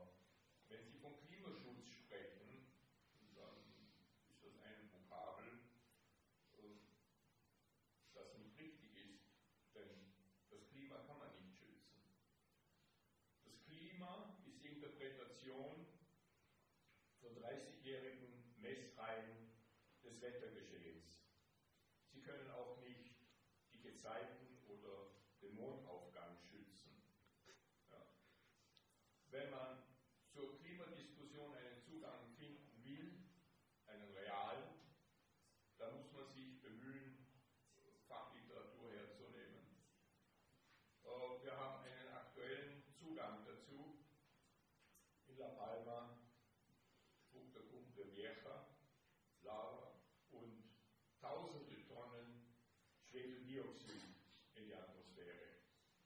Klimaschutz sprechen, dann ist das ein Vokabel, Klima ist die Interpretation von dreißigjährigen Messreihen des Wettergeschehens. Sie können auch nicht die Gezeiten oder den Mondaufgang schützen. Ja. Wenn man zur Klimadiskussion einen Zugang finden will, einen realen, dann muss man sich bemühen, Fachliteratur herzunehmen. Wir haben einen aktuellen Zugang dazu. In La Palma spuckt der Cumbre Vieja Lava und tausende Tonnen Schwefeldioxid in die Atmosphäre.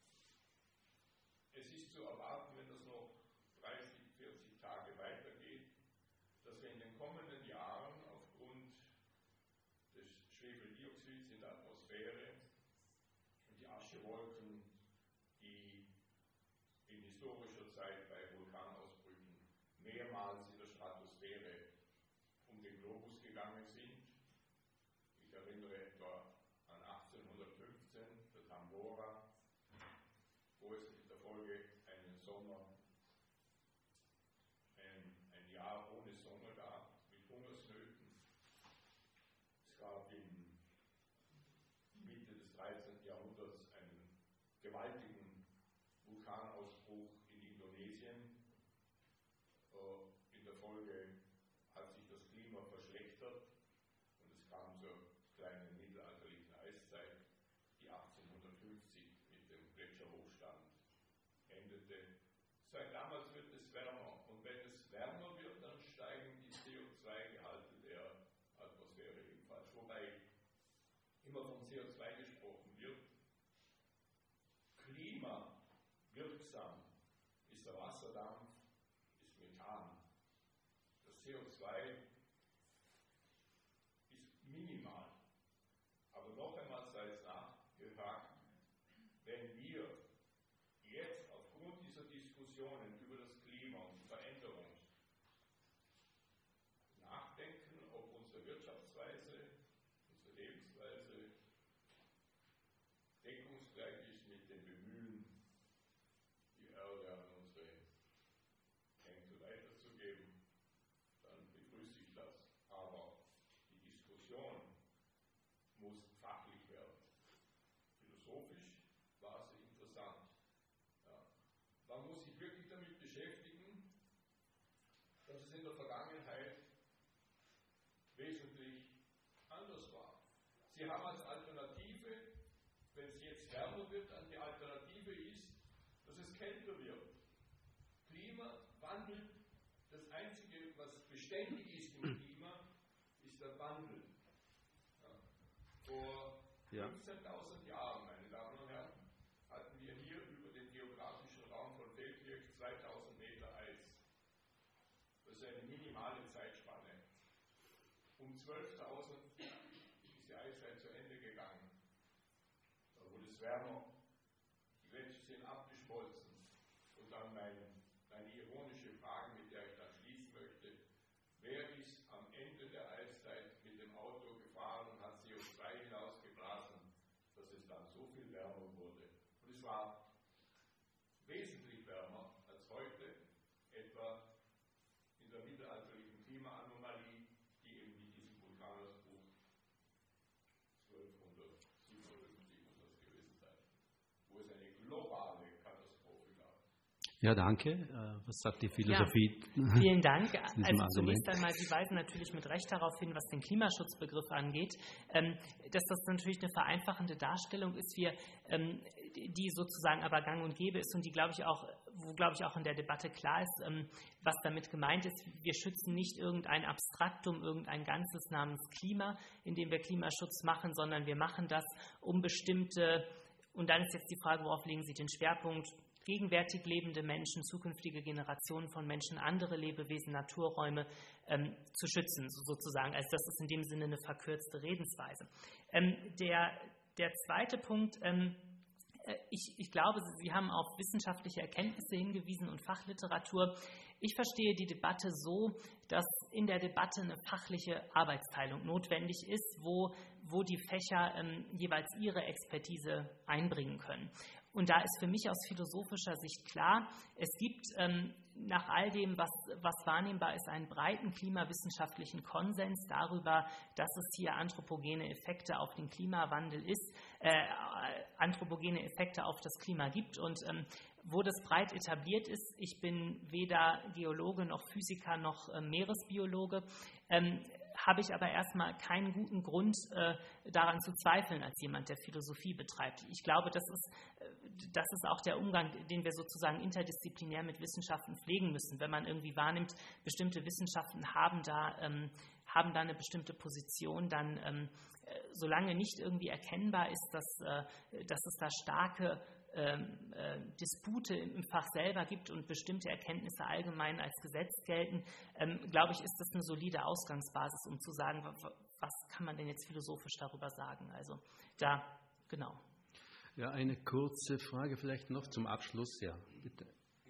Es ist zu erwarten, wenn das noch dreißig, vierzig Tage weitergeht, dass wir in den kommenden Jahren aufgrund des Schwefeldioxids in der Atmosphäre und die Aschewolken, die in historischer Zeit bei Vulkanausbrüchen mehrmals in der Stratosphäre um den Globus gegangen sind. Ich erinnere etwa an achtzehnhundertfünfzehn, der Tambora, wo es in der Folge einen Sommer, ein, ein Jahr ohne Sommer gab, mit Hungersnöten. Es gab in Mitte des dreizehnten Jahrhunderts einen gewaltigen Vulkanausbruch in Indonesien. In der Folge hat sich das Klima verschlechtert und es kam zur kleinen mittelalterlichen Eiszeit, die achtzehnhundertfünfzig mit dem Gletscherhochstand endete. Seit damals wird es wärmer und wenn es wärmer wird, dann steigen die C O zwei Gehalte der Atmosphäre ebenfalls, wobei immer von C O zwei gesprochen wird. Klimawirksam ist der Wasserdampf, ist Methan. Das C O zwei ist minimal. Aber noch einmal sei es nachgehakt, wenn wir jetzt aufgrund dieser Diskussionen über das Klima und die Veränderung nachdenken, ob unsere Wirtschaftsweise, unsere Lebensweise deckungsgleich ist mit dem Bemühen, die Erde an unsere Enkel weiterzugeben, dann begrüße ich das. Aber die Diskussion muss fachlich werden. Philosophisch war sie interessant. Ja. Man muss sich wirklich damit beschäftigen, dass es in der Vergangenheit wesentlich anders war. Sie haben als Alternative, wenn es jetzt wärmer wird, dann die Alternative ist, dass es kälter wird. Klimawandel, das Einzige, was beständig ist im Klima, ist der Wandel. Ja. Vor Ja. fünfzehntausend Jahren, meine Damen und Herren, hatten wir hier über den geografischen Raum von Feldkirch zweitausend Meter Eis. Das ist eine minimale Zeitspanne. Um zwölftausend ist die Eiszeit zu Ende gegangen. Da wurde es wärmer, die Gletscher sind abgeschmolzen. Und dann mein, meine ironische Frage, mit der ich dann schließen möchte: Wer ist am Ende der Eiszeit mit dem Auto gefahren und hat C O zwei hinausgeblasen, dass es dann so viel wärmer wurde? Und es war wesentlich wärmer als heute, etwa in der mittelalterlichen Klimaanomalie, die eben mit diesem Vulkanausbruch zwölfhundertsiebenundfünfzig muss das gewesen sein, wo es eine globale Katastrophe gab. Ja, danke. Was sagt die Philosophie? Ja, vielen Dank. diesem Also Argument? zunächst einmal, Sie weisen natürlich mit Recht darauf hin, was den Klimaschutzbegriff angeht, ähm, dass das natürlich eine vereinfachende Darstellung ist, wir, ähm, die sozusagen aber gang und gäbe ist und die, glaube ich, auch, wo, glaube ich, auch in der Debatte klar ist, ähm, was damit gemeint ist. Wir schützen nicht irgendein Abstraktum, irgendein Ganzes namens Klima, indem wir Klimaschutz machen, sondern wir machen das, um bestimmte, und dann ist jetzt die Frage, worauf legen Sie den Schwerpunkt, gegenwärtig lebende Menschen, zukünftige Generationen von Menschen, andere Lebewesen, Naturräume ähm, zu schützen, so sozusagen. Also das ist in dem Sinne eine verkürzte Redensweise. Ähm, der, der zweite Punkt, ähm, ich, ich glaube, Sie haben auf wissenschaftliche Erkenntnisse hingewiesen und Fachliteratur. Ich verstehe die Debatte so, dass in der Debatte eine fachliche Arbeitsteilung notwendig ist, wo, wo die Fächer ähm, jeweils ihre Expertise einbringen können. Und da ist für mich aus philosophischer Sicht klar, es gibt ähm, nach all dem, was, was wahrnehmbar ist, einen breiten klimawissenschaftlichen Konsens darüber, dass es hier anthropogene Effekte auf den Klimawandel ist, äh, anthropogene Effekte auf das Klima gibt. Und ähm, wo das breit etabliert ist, ich bin weder Geologe noch Physiker noch äh, Meeresbiologe, ähm, habe ich aber erstmal keinen guten Grund äh, daran zu zweifeln als jemand, der Philosophie betreibt. Ich glaube, das ist, äh, das ist auch der Umgang, den wir sozusagen interdisziplinär mit Wissenschaften pflegen müssen. Wenn man irgendwie wahrnimmt, bestimmte Wissenschaften haben da, ähm, haben da eine bestimmte Position, dann ähm, äh, solange nicht irgendwie erkennbar ist, dass, äh, dass es da starke Ähm, äh, Dispute im Fach selber gibt und bestimmte Erkenntnisse allgemein als Gesetz gelten, ähm, glaube ich, ist das eine solide Ausgangsbasis, um zu sagen, was kann man denn jetzt philosophisch darüber sagen. Also da, genau. Ja, eine kurze Frage vielleicht noch zum Abschluss. Ja, bitte.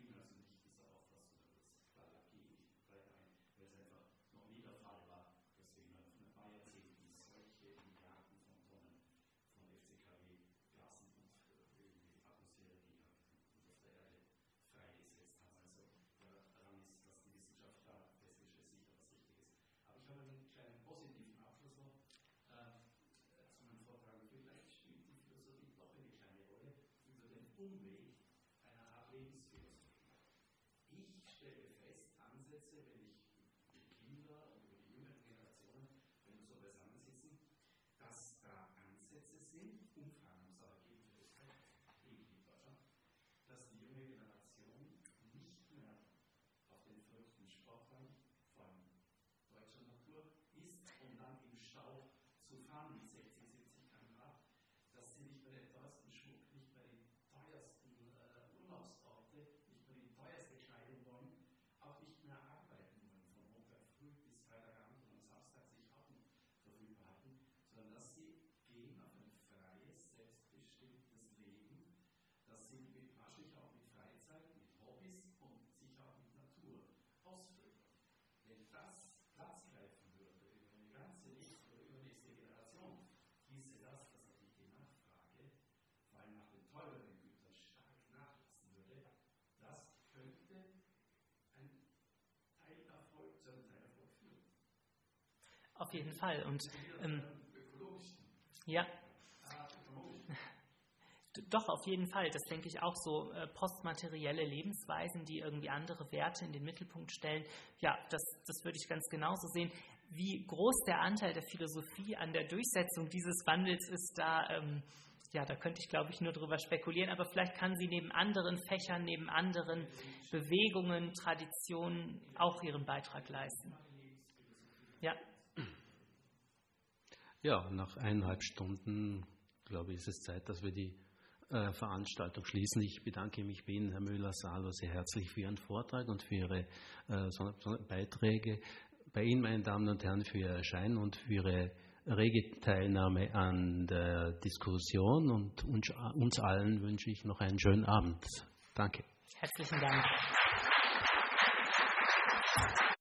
Umweg einer Art Lebensphilosophie. Ich stelle fest, Ansätze, wenn ich mit Kindern und über die jüngeren Generationen, wenn wir so beisammensitzen, dass da Ansätze sind, Umfragen haben es auch ergeben für Österreich, ähnlich in Deutschland, dass die junge Generation nicht mehr auf den verrückten Sportwagen von deutscher Natur ist, um dann im Stau zu fahren mit sechzig, siebzig Kilometer pro Stunde, dass sie nicht mehr den teuersten Schmuck, nicht mehr den teuersten äh, Urlaubsorte, nicht mehr die teuerste Kleidung wollen, auch nicht mehr arbeiten wollen, von Montag früh bis Freitagabend und am Samstag sich auch nicht verfügbar halten, sondern dass sie gehen auf ein freies, selbstbestimmtes Leben, dass sie mit, wahrscheinlich auch mit Freizeit, mit Hobbys und sich auch mit Natur ausfüllen. Wenn das Platz greifen würde über eine ganze nächste oder übernächste Generation, hieße das, dass natürlich die Nachfrage, vor allem nach den teureren Gütern, stark nachlassen würde. Das könnte ein Teilerfolg zu einem Teilerfolg führen. Auf jeden Fall. Und ähm, ja. Doch, auf jeden Fall. Das denke ich auch so. Äh, postmaterielle Lebensweisen, die irgendwie andere Werte in den Mittelpunkt stellen. Ja, das, das würde ich ganz genauso sehen. Wie groß der Anteil der Philosophie an der Durchsetzung dieses Wandels ist, da, ähm, ja, da könnte ich, glaube ich, nur drüber spekulieren. Aber vielleicht kann sie neben anderen Fächern, neben anderen Bewegungen, Traditionen auch ihren Beitrag leisten. Ja. Ja, nach eineinhalb Stunden, glaube ich, ist es Zeit, dass wir die äh, Veranstaltung schließen. Ich bedanke mich bei Ihnen, Herr Müller-Salo, sehr herzlich für Ihren Vortrag und für Ihre äh, so, so Beiträge. Bei Ihnen, meine Damen und Herren, für Ihr Erscheinen und für Ihre rege Teilnahme an der Diskussion. Und uns, uns allen wünsche ich noch einen schönen Abend. Danke. Herzlichen Dank.